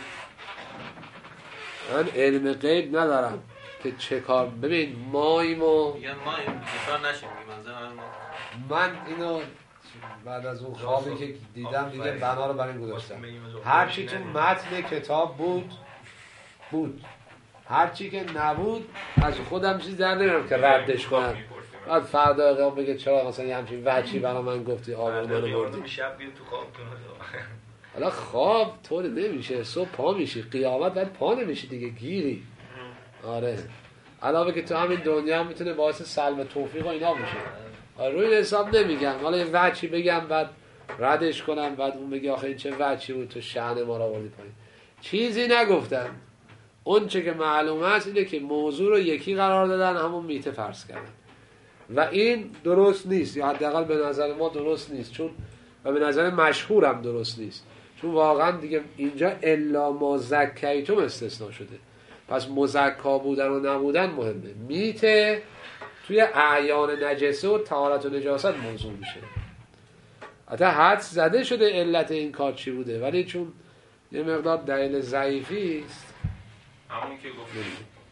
من علم غیب ندارم که چه کار. ببین ماییم و میگن ما این بیکار نشیم منظر ما. من اینو بعد از اون خوابی که دیدم دیگه بنا رو برای این گذاشتم. هر چی تو متن کتاب بود بود، هر چی که نبود از خودم چیز در نمیارم که ردش کنم. بعد فردا اقام بگه چرا مثلا یه همچین وحچی برای من گفتی آور منو بردی. شب بیا تو خوابتون. حالا خواب طور نمیشه، صبح پا میشی، قیامت بعد پا نمیشی دیگه، گیری. آره علاوه که تو همین دنیا هم میتونه باعث سلب توفیق و اینا بشه. آره روی حساب نمیگم، حالا یه وحچی بگم بعد ردش کنم، بعد اون بگه آخه این چه وحچی بود تو شأن ما را آوردی پایین. چیزی نگفتم. اون چه که معلومه است اینه که موضوع رو یکی قرار دادن، همون میته فرض کردن و این درست نیست، یا حداقل به نظر ما درست نیست، چون و به نظر مشهور هم درست نیست، چون واقعا دیگه اینجا الا ما زکیتم استثناء شده. پس مزکا بودن و نبودن مهمه. میته توی اعیان نجسه و طهارت و نجاست موضوع میشه. حتی حدس زده شده علت این کار چی بوده، ولی چون یه مقدار دلیل ضعیفی است همون که گفتیم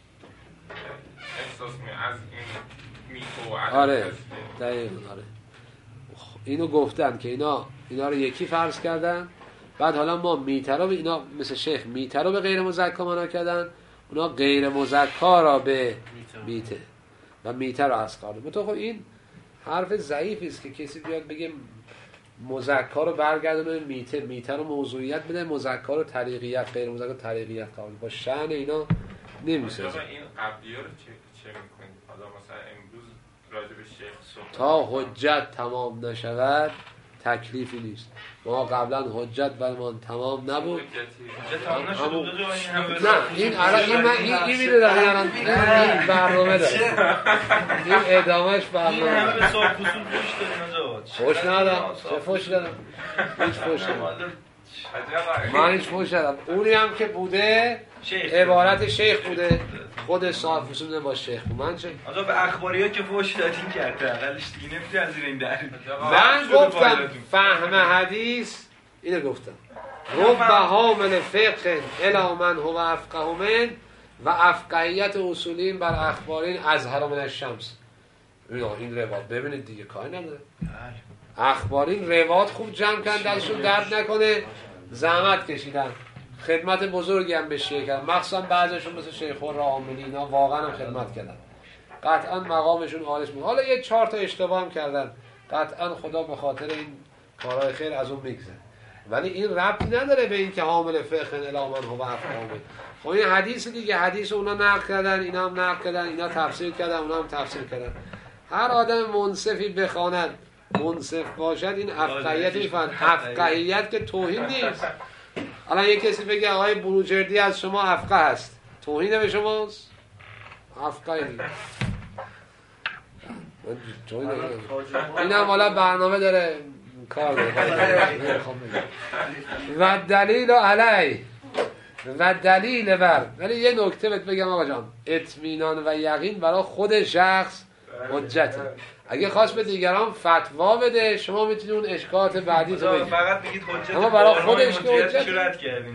احساس می از این میتو و عدم آره دقیقاً آره اینو گفتن که اینا اینا رو یکی فرض کردن، بعد حالا ما میته رو به اینا مثل شیخ میته رو به غیر مزکا معنا کردن، اونا غیر مزکا را به میته و میته را از کارده. تو خب این حرف ضعیفی است که کسی بیاد بگه مزکا رو برگردونه به میته، میته رو موضوعیت بده، مزکا رو طریقیت، غیر مزکا طریقیت قابل با شأن اینا نمیسازه. این قبلی ها رو چه, چه میکنید؟ حالا مثلا امروز راجع به شیخ صحبت تا حجت تمام نشود تکلیفی نیست. ما قبلا حجت برمان تمام نبود. نه این الان این من این این میدونم الان این برنامه داره. این ادامهش برنامه. این همه به سوال فصول فوش دادن آجا. فوش ندادم. چه فوش دادم؟ هیچ فوش ندادم. من هیچ فوش ندادم. اونی هم که بوده عبارت شیخ بوده. خود صاحب فصول با شیخ بود. من چه؟ آجا به اخباری ها که فوش دادین کرده اقلش دیگه نمیتونی از این در من گفتم فهم حدیث اینو گفتم رب حامل فقه الی من هو افقه من و افقهیت اصولین بر اخبارین اظهر من الشمس. این روایت ببینید دیگه کاری نداره. اخبارین روایت خوب جمع کردن دلشون درد نکنه، زحمت کشیدن، خدمت بزرگی هم به شیخ کردن، مخصوصا بعضیشون مثل شیخ الرحمانی اینا واقعا هم خدمت کردن، قطعا مقامشون عالیش بود. حالا یه چهار تا اشتباه هم کردن، قطعا خدا به خاطر این کارهای خیر از اون میگذره، ولی این ربطی نداره به این که حامل فقه الی من هو افقه. خب این حدیث دیگه، حدیث اونا نقل کردن، اینا هم نقل کردن، اینا تفسیر کردن، اونا هم تفسیر کردن. هر آدم منصفی بخواند، منصف باشد، این افقهیت میفهمد. افقهیت که توهین نیست. الان یک کسی بگه آقای بروجردی از شما افقه است، توهین به شماست؟ افقه نیست. این هم حالا برنامه داره کار داره. و دلیل علی و دلیل بر، ولی یه نکته بهت بگم آقا جان، اطمینان و یقین برای خود شخص حجته. اگه خواست به دیگران فتوا بده شما میتونید اون اشکالات بعدی تو بگید، فقط بگید حجت، اما برای خودش که حجت رد کردین.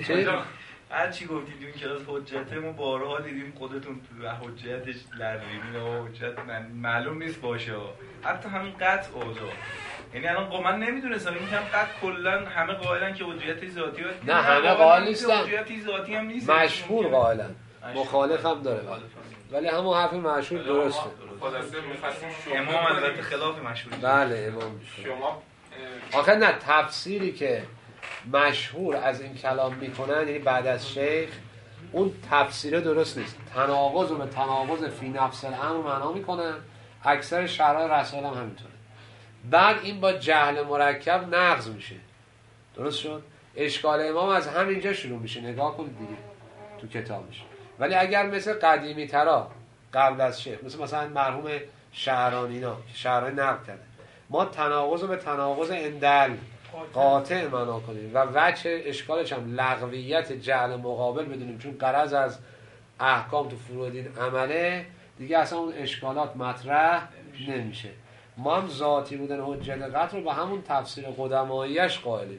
هر چی گفتید این کلاس حجته، ما بارها دیدیم خودتون و حجتش لرزیدین و حجت من معلوم نیست باشه. حتی همین قطع اوجا، یعنی الان قوما نمیدونستم این هم قطع کلا همه قائلن که حجت ذاتی هست. نه همه قائل نیستن، حجت ذاتی هم نیست، مشهور قائلن، مخالف هم داره، ولی همون حرف مشهور درسته. خلاصه می‌خواستیم امام البته خلاف مشهور. بله امام شما آخه نه، تفسیری که مشهور از این کلام میکنن یعنی بعد از شیخ، اون تفسیره درست نیست، تناقض و به تناقض فی نفس الامر معنا میکنن. اکثر شرح رسائل هم همینطوره. بعد این با جهل مرکب نقض میشه. درست شد؟ اشکال امام از همینجا شروع میشه، نگاه کنید دیگه تو کتابش. ولی اگر مثل قدیمی ترا قبل از شیخ، مثل مثلا مرحوم شعرانینا که شعرانی نقل کرده، ما تناقض به تناقض اندل قاطع معنا کنیم و وجه اشکالش هم لغویت جعل مقابل بدونیم، چون غرض از احکام تو فروع عمله دیگه، اصلا اون اشکالات مطرح نمیشه. ما هم ذاتی بودن حجت قطع رو به همون تفسیر قدماییش قائلیم.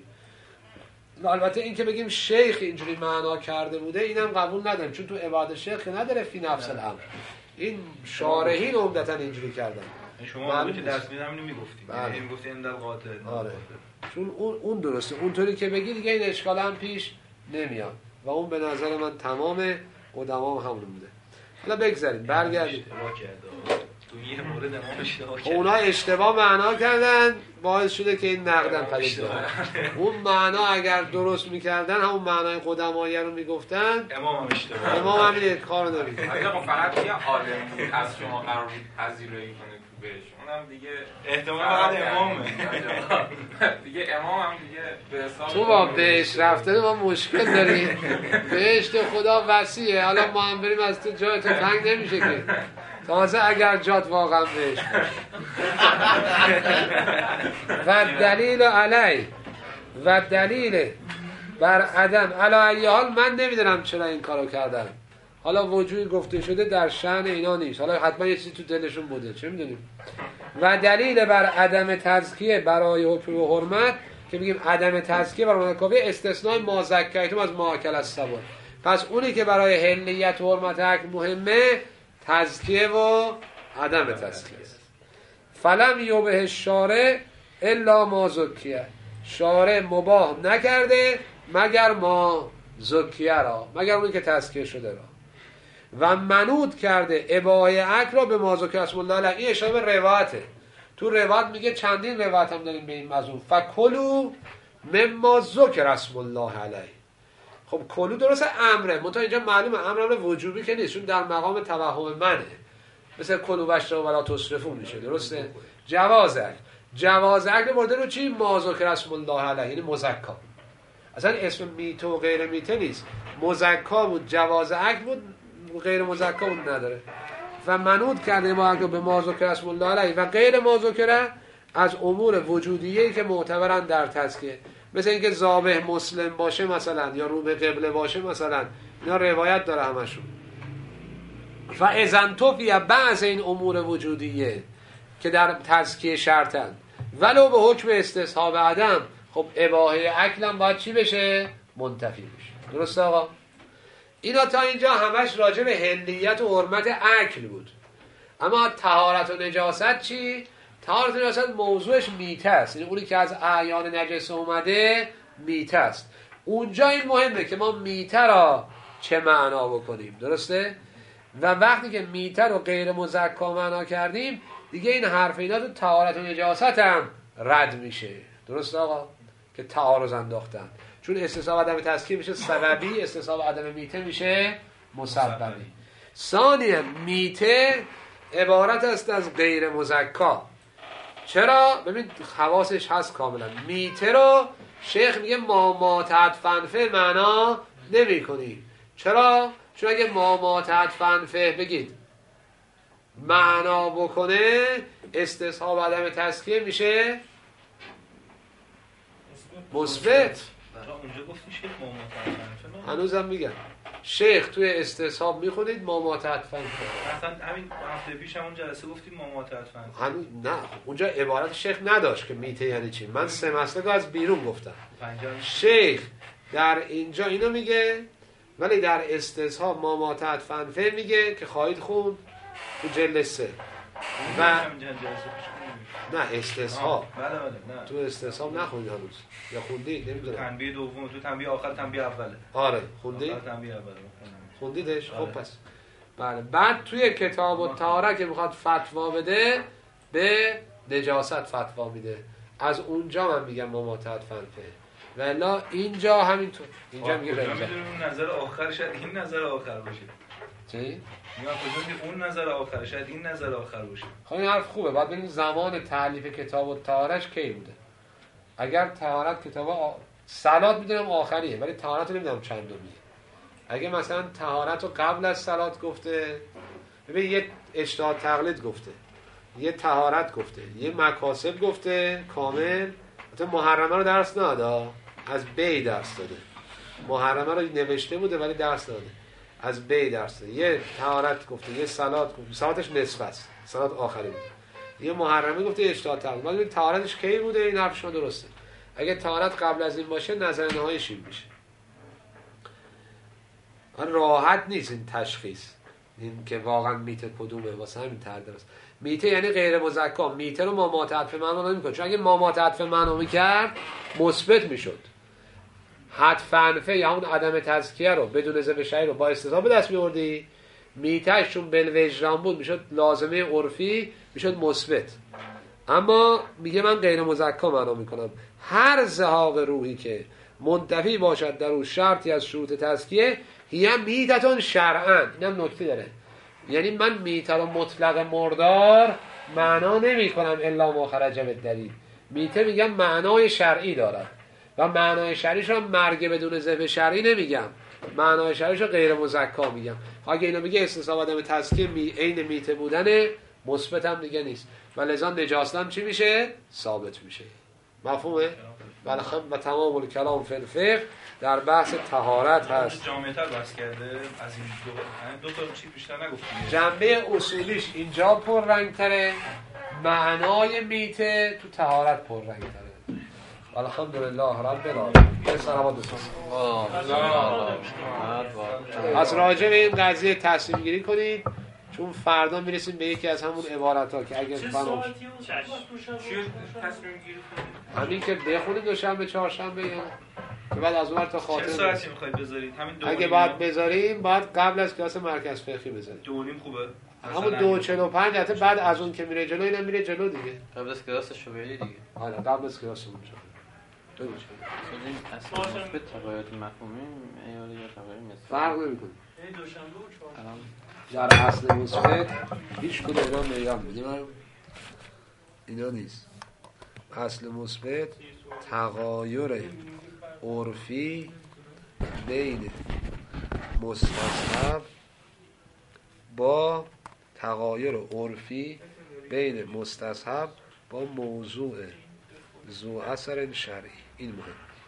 البته این که بگیم شیخ اینجوری معنا کرده بوده اینم قبول نداریم، چون تو عبادت شیخ نداره فی نفس الامر. این شارحین عمدتاً اینجوری کردن. شما که درس میدم نمیگفتیم، یعنی میگفتیم اندل قاطع. آره. چون اون اون درسته، اونطوری که بگی دیگه این اشکال هم پیش نمیاد و اون به نظر من تمام قدما هم همون بوده. حالا بگذاریم برگردیم. تو یه مورد امام اشتباه کردن، اونا اشتباه معنا کردن باعث شده که این نقدن پدید بیاد. اون معنا اگر درست میکردن همون معنای قدمایی رو میگفتن، امام هم اشتباه، امام هم این کارو نمی‌کرد. اگه فقط یه عالم بود از شما قرار بود پذیرایی کنه تو بهش، اونم دیگه احتمال فقط امامه دیگه. امام هم دیگه به حساب تو با بهش رفتن ما مشکل داریم. بهشت خدا وسیعه، حالا ما هم بریم از تو جای تو تنگ نمیشه که، تازه اگر جات واقعا بهش و دلیل علی و دلیل بر عدم علا ای حال. من نمیدونم چرا این کارو کردن، حالا وجودی گفته شده در شأن اینا نیست، حالا حتما یه چیزی تو دلشون بوده، چه میدونیم. و دلیل بر عدم تزکیه برای حکم و حرمت که بگیم عدم تزکیه برای کافی استثنای ما زکیتم از ماکل السبع. پس اونی که برای حلیت و حرمت حق مهمه تزکیه و عدم تزکیه است. فلم یوبه الشارع الا ما زکیه، شارع مباح نکرده مگر ما زکیه را، مگر اونی که تزکیه شده را. و منوط کرده اباحه اکل را به ما ذکر اسم الله علیه. این اشاره به روایته. تو روایت میگه چندین روایت هم داریم به این مضمون، فکلوا مما ذکر اسم الله علیه. خب کلو درسته امره، منتها اینجا معلومه امر امر وجوبی که نیست، چون در مقام توهم منه، مثل کلو واشربوا ولا تسرفوا میشه. درسته؟ جواز اکل، جواز اکل برده رو چی؟ ما ذکر اسم الله علیه، یعنی مزکا. اصلا اسم میته و غیر میته نیست، مزکا بود، جواز اکل بود، غیر مزکا بود نداره. و منوط کرده ما به ما ذکر اسم الله علیه و غیر ما ذکر از امور وجودیه‌ای که معتبرن در تزکیه، مثل اینکه ذابح مسلم باشه مثلا، یا رو به قبله باشه مثلا، اینا روایت داره همشون. و اذن توفی بعض این امور وجودیه که در تزکیه شرطن ولو به حکم استصحاب عدم، خب اباحه اکل هم باید چی بشه؟ منتفی بشه. درسته آقا؟ اینا تا اینجا همش راجع به حلیت و حرمت اکل بود. اما طهارت و نجاست چی؟ طهارت و نجاست موضوعش میته است، یعنی اونی که از اعیان نجس اومده میته است. اونجا این مهمه که ما میته را چه معنا بکنیم. درسته؟ و وقتی که میته رو غیر مزکا معنا کردیم، دیگه این حرف اینا تو طهارت و نجاست هم رد میشه. درسته آقا؟ که تعارض انداختن، چون استصحاب عدم تزکیه میشه سببی، استصحاب عدم میته میشه مسببی. ثانیا میته عبارت است از غیر مزکا. چرا؟ ببین خواصش هست کاملا. میته رو شیخ میگه ما ماتت فنفه معنا نمی کنی. چرا؟ چون اگه ما ماتت فنفه بگید معنا بکنه، استصحاب عدم تزکیه میشه مثبت. اونجا گفتی شیخ ما ماتت فنفه، هنوزم میگم شیخ توی استصحاب میخونید ما ماتت فنفه. اصلا همین هفته پیش همون جلسه گفتیم ما ماتت فنفه. هنوز نه، اونجا عبارت شیخ نداشت که میته یعنی چی. من سه مسئله از بیرون گفتم. شیخ در اینجا اینو میگه، ولی در استصحاب ما ماتت فنفه میگه که خواهید خوند تو جلد سه. و نه استصحاب، بله بله، نه تو استصحاب نخوندید هنوز یا خوندید نمیدونم. تنبیه دوم تو تنبیه آخر تنبیه اوله. آره خوندید؟ آخر تنبیه اوله خوندیدش؟ آره. خب پس بله. بعد توی کتاب الطهاره که میخواد فتوا بده به نجاست فتوا میده. از اونجا من میگم ما ماتت فنفه، ولی اینجا همینطور. اینجا میگه کجا میدونیم اون نظر آخر شاید این نظر آخر باشه. چی؟ میگم کجا میگه اون نظر آخر شاید این نظر آخر باشه. خب این حرف خوبه. بعد ببینیم زمان تألیف کتاب الطهاره‌اش کی بوده. اگر طهارت کتاب آ... صلات میدونم آخریه، ولی طهارت رو نمیدونم چندمیه. اگه مثلا طهارت رو قبل از صلات گفته، ببین یه اجتهاد تقلید گفته، یه طهارت گفته، یه مکاسب گفته کامل. مثلا محرمه رو درس نداده، از بی درس داده. محرمه رو نوشته بوده ولی درس داده، از بی درس داده. یه طهارت گفته، یه صلات گفته، صلاتش نصف است، صلات آخری بوده. یه محرمه گفته، اجتهاد تقلید. ولی طهارتش کی بوده؟ این حرف شما درسته. اگه طهارت قبل از این باشه نظر نهاییش این میشه. راحت نیست این تشخیص، این که واقعا میته کدومه، واسه همین تردید است. میته یعنی غیر مزکا. میته رو ما ماتت فنفه معنا نمی‌کنه، چون اگه ما ماتت فنفه معنا می‌کرد مثبت میشد. حد فنفه یا اون عدم تزکیه رو بدون ذبح شرعی رو با استصحاب دست می‌آوردی، میتهش چون بالوجدان بود میشد لازمه عرفی، میشد مثبت. اما میگه من غیر مزکا معنا میکنم. هر زهاق روحی که منتفی باشد در اون شرطی از شروط تزکیه، هی میتتون شرعن. اینم نکته داره، یعنی من میته رو مطلق مردار معنا نمی کنم الا ما خرج بالدلیل. میته میگم معنای شرعی دارد و معنای شرعیش رو مرگ بدون ذبح شرعی نمیگم، معنای شرعیش رو غیر مزکا میگم. اگه اینو میگه استصحاب عدم تزکیه می عین میته بودن، مثبت هم دیگه نیست و لذا نجاست هم چی میشه؟ ثابت میشه. مفهومه؟ بله. خب و تمام الکلام فی الفقه در بحث طهارت هست. جامع‌تر بحث کرده از این دو دو تا چی بیشتر نگفتیم. جنبه اصولیش اینجا پر رنگ تره، معنای میته تو طهارت پر رنگ تره. الحمدلله رب العالمین. صلوات از راجع به این قضیه تصمیم گیری کنید، چون فردا میرسیم به یکی از همون عبارت ها که اگر بناش تصمیم گیری کنید همین که بخونید دوشنبه چهارشنبه یا که بعد از اون تا چه خاطر ساعتی میخواید بذارید؟ همین دو اگه نیم بعد یا؟ بذاریم بعد قبل از کلاس مرکز فقهی بذاریم. دو نیم خوبه. همون دو چهل و پنج دقیقه بعد از اون که میره جلو اینم میره جلو دیگه. قبل از کلاس شوبری دیگه. آره قبل از کلاس اون شد. این اصل مثبت تغییرات مفهومی معیاری یا تغییر مثبت فرق نمیکنه. یعنی دوشنبه و چهارشنبه الان در اصل مثبت هیچ کدوم اینا معیار میدیم اینا نیست. اصل مثبت تغایر عرفی بین مستصحب با تغایر عرفی بین مستصحب با موضوع ذو اثر شرعی. این مهم.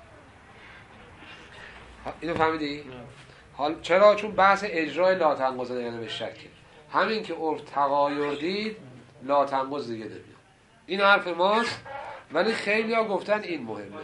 اینو فهمیدی؟ حال چرا؟ چون بحث اجرای لا تنقض العلم به شکه. همین که عرف تغایر دید لا تنقض دیگه نمیاد. این حرف ماست، ولی خیلی ها گفتن این مهمه.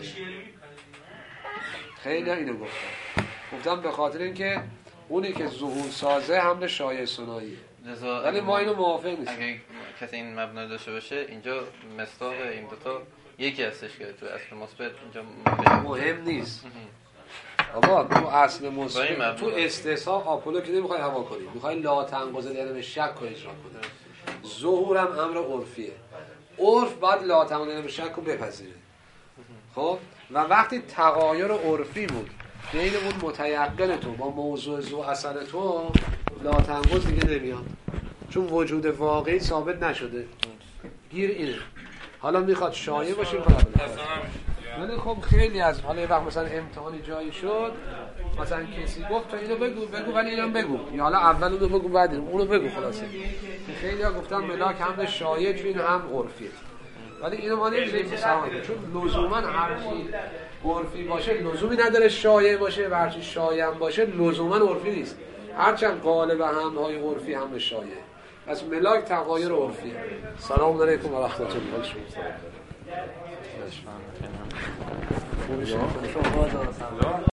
خیلی ها اینو گفتن گفتن به خاطر اینکه اونی که ظهور سازه حمل شایع ثناییه، ولی ما اینو موافق نیستیم. اگه کسی این مبنا داشته باشه اینجا مصداق این دوتا یکی هستش که تو اصل مثبت اینجا مهم نیست. آقا تو اصل مثبت تو استثناء آپولو که نمیخوای هوا کنی، میخوای لا تنقض العلم به شک رو اجرا کنی. ظهورم امر عرفیه. عرف باید لا تنقض العلم به شک رو بپذیره. خب و وقتی تغایر عرفی بود بین اون متیقن تو با موضوع ذو اثر تو، لا تنقض دیگه نمیاد، چون وجود واقعی ثابت نشده. گیر اینه. حالا میخواد شایع باشه میخواد ولی خب خیلی از حالا یه وقت مثلا امتحانی جایی شد مثلا کسی گفت تو اینو بگو بگو ولی اینم بگو، یا حالا اول اونو بگو بعد اونو بگو. خلاصه خیلی ها گفتن ملاک هم شایع چون هم عرفیه، ولی اینو ما نمی‌دونیم تصور کنیم چون لزوما هر چی عرفی باشه لزومی نداره شایع باشه و هر چی شایع هم باشه لزوما عرفی نیست. هرچند قالب حمل‌های عرفی هم شایع. پس ملاک تغایر عرفیه. سلام علیکم و رحمت الله. خوب شما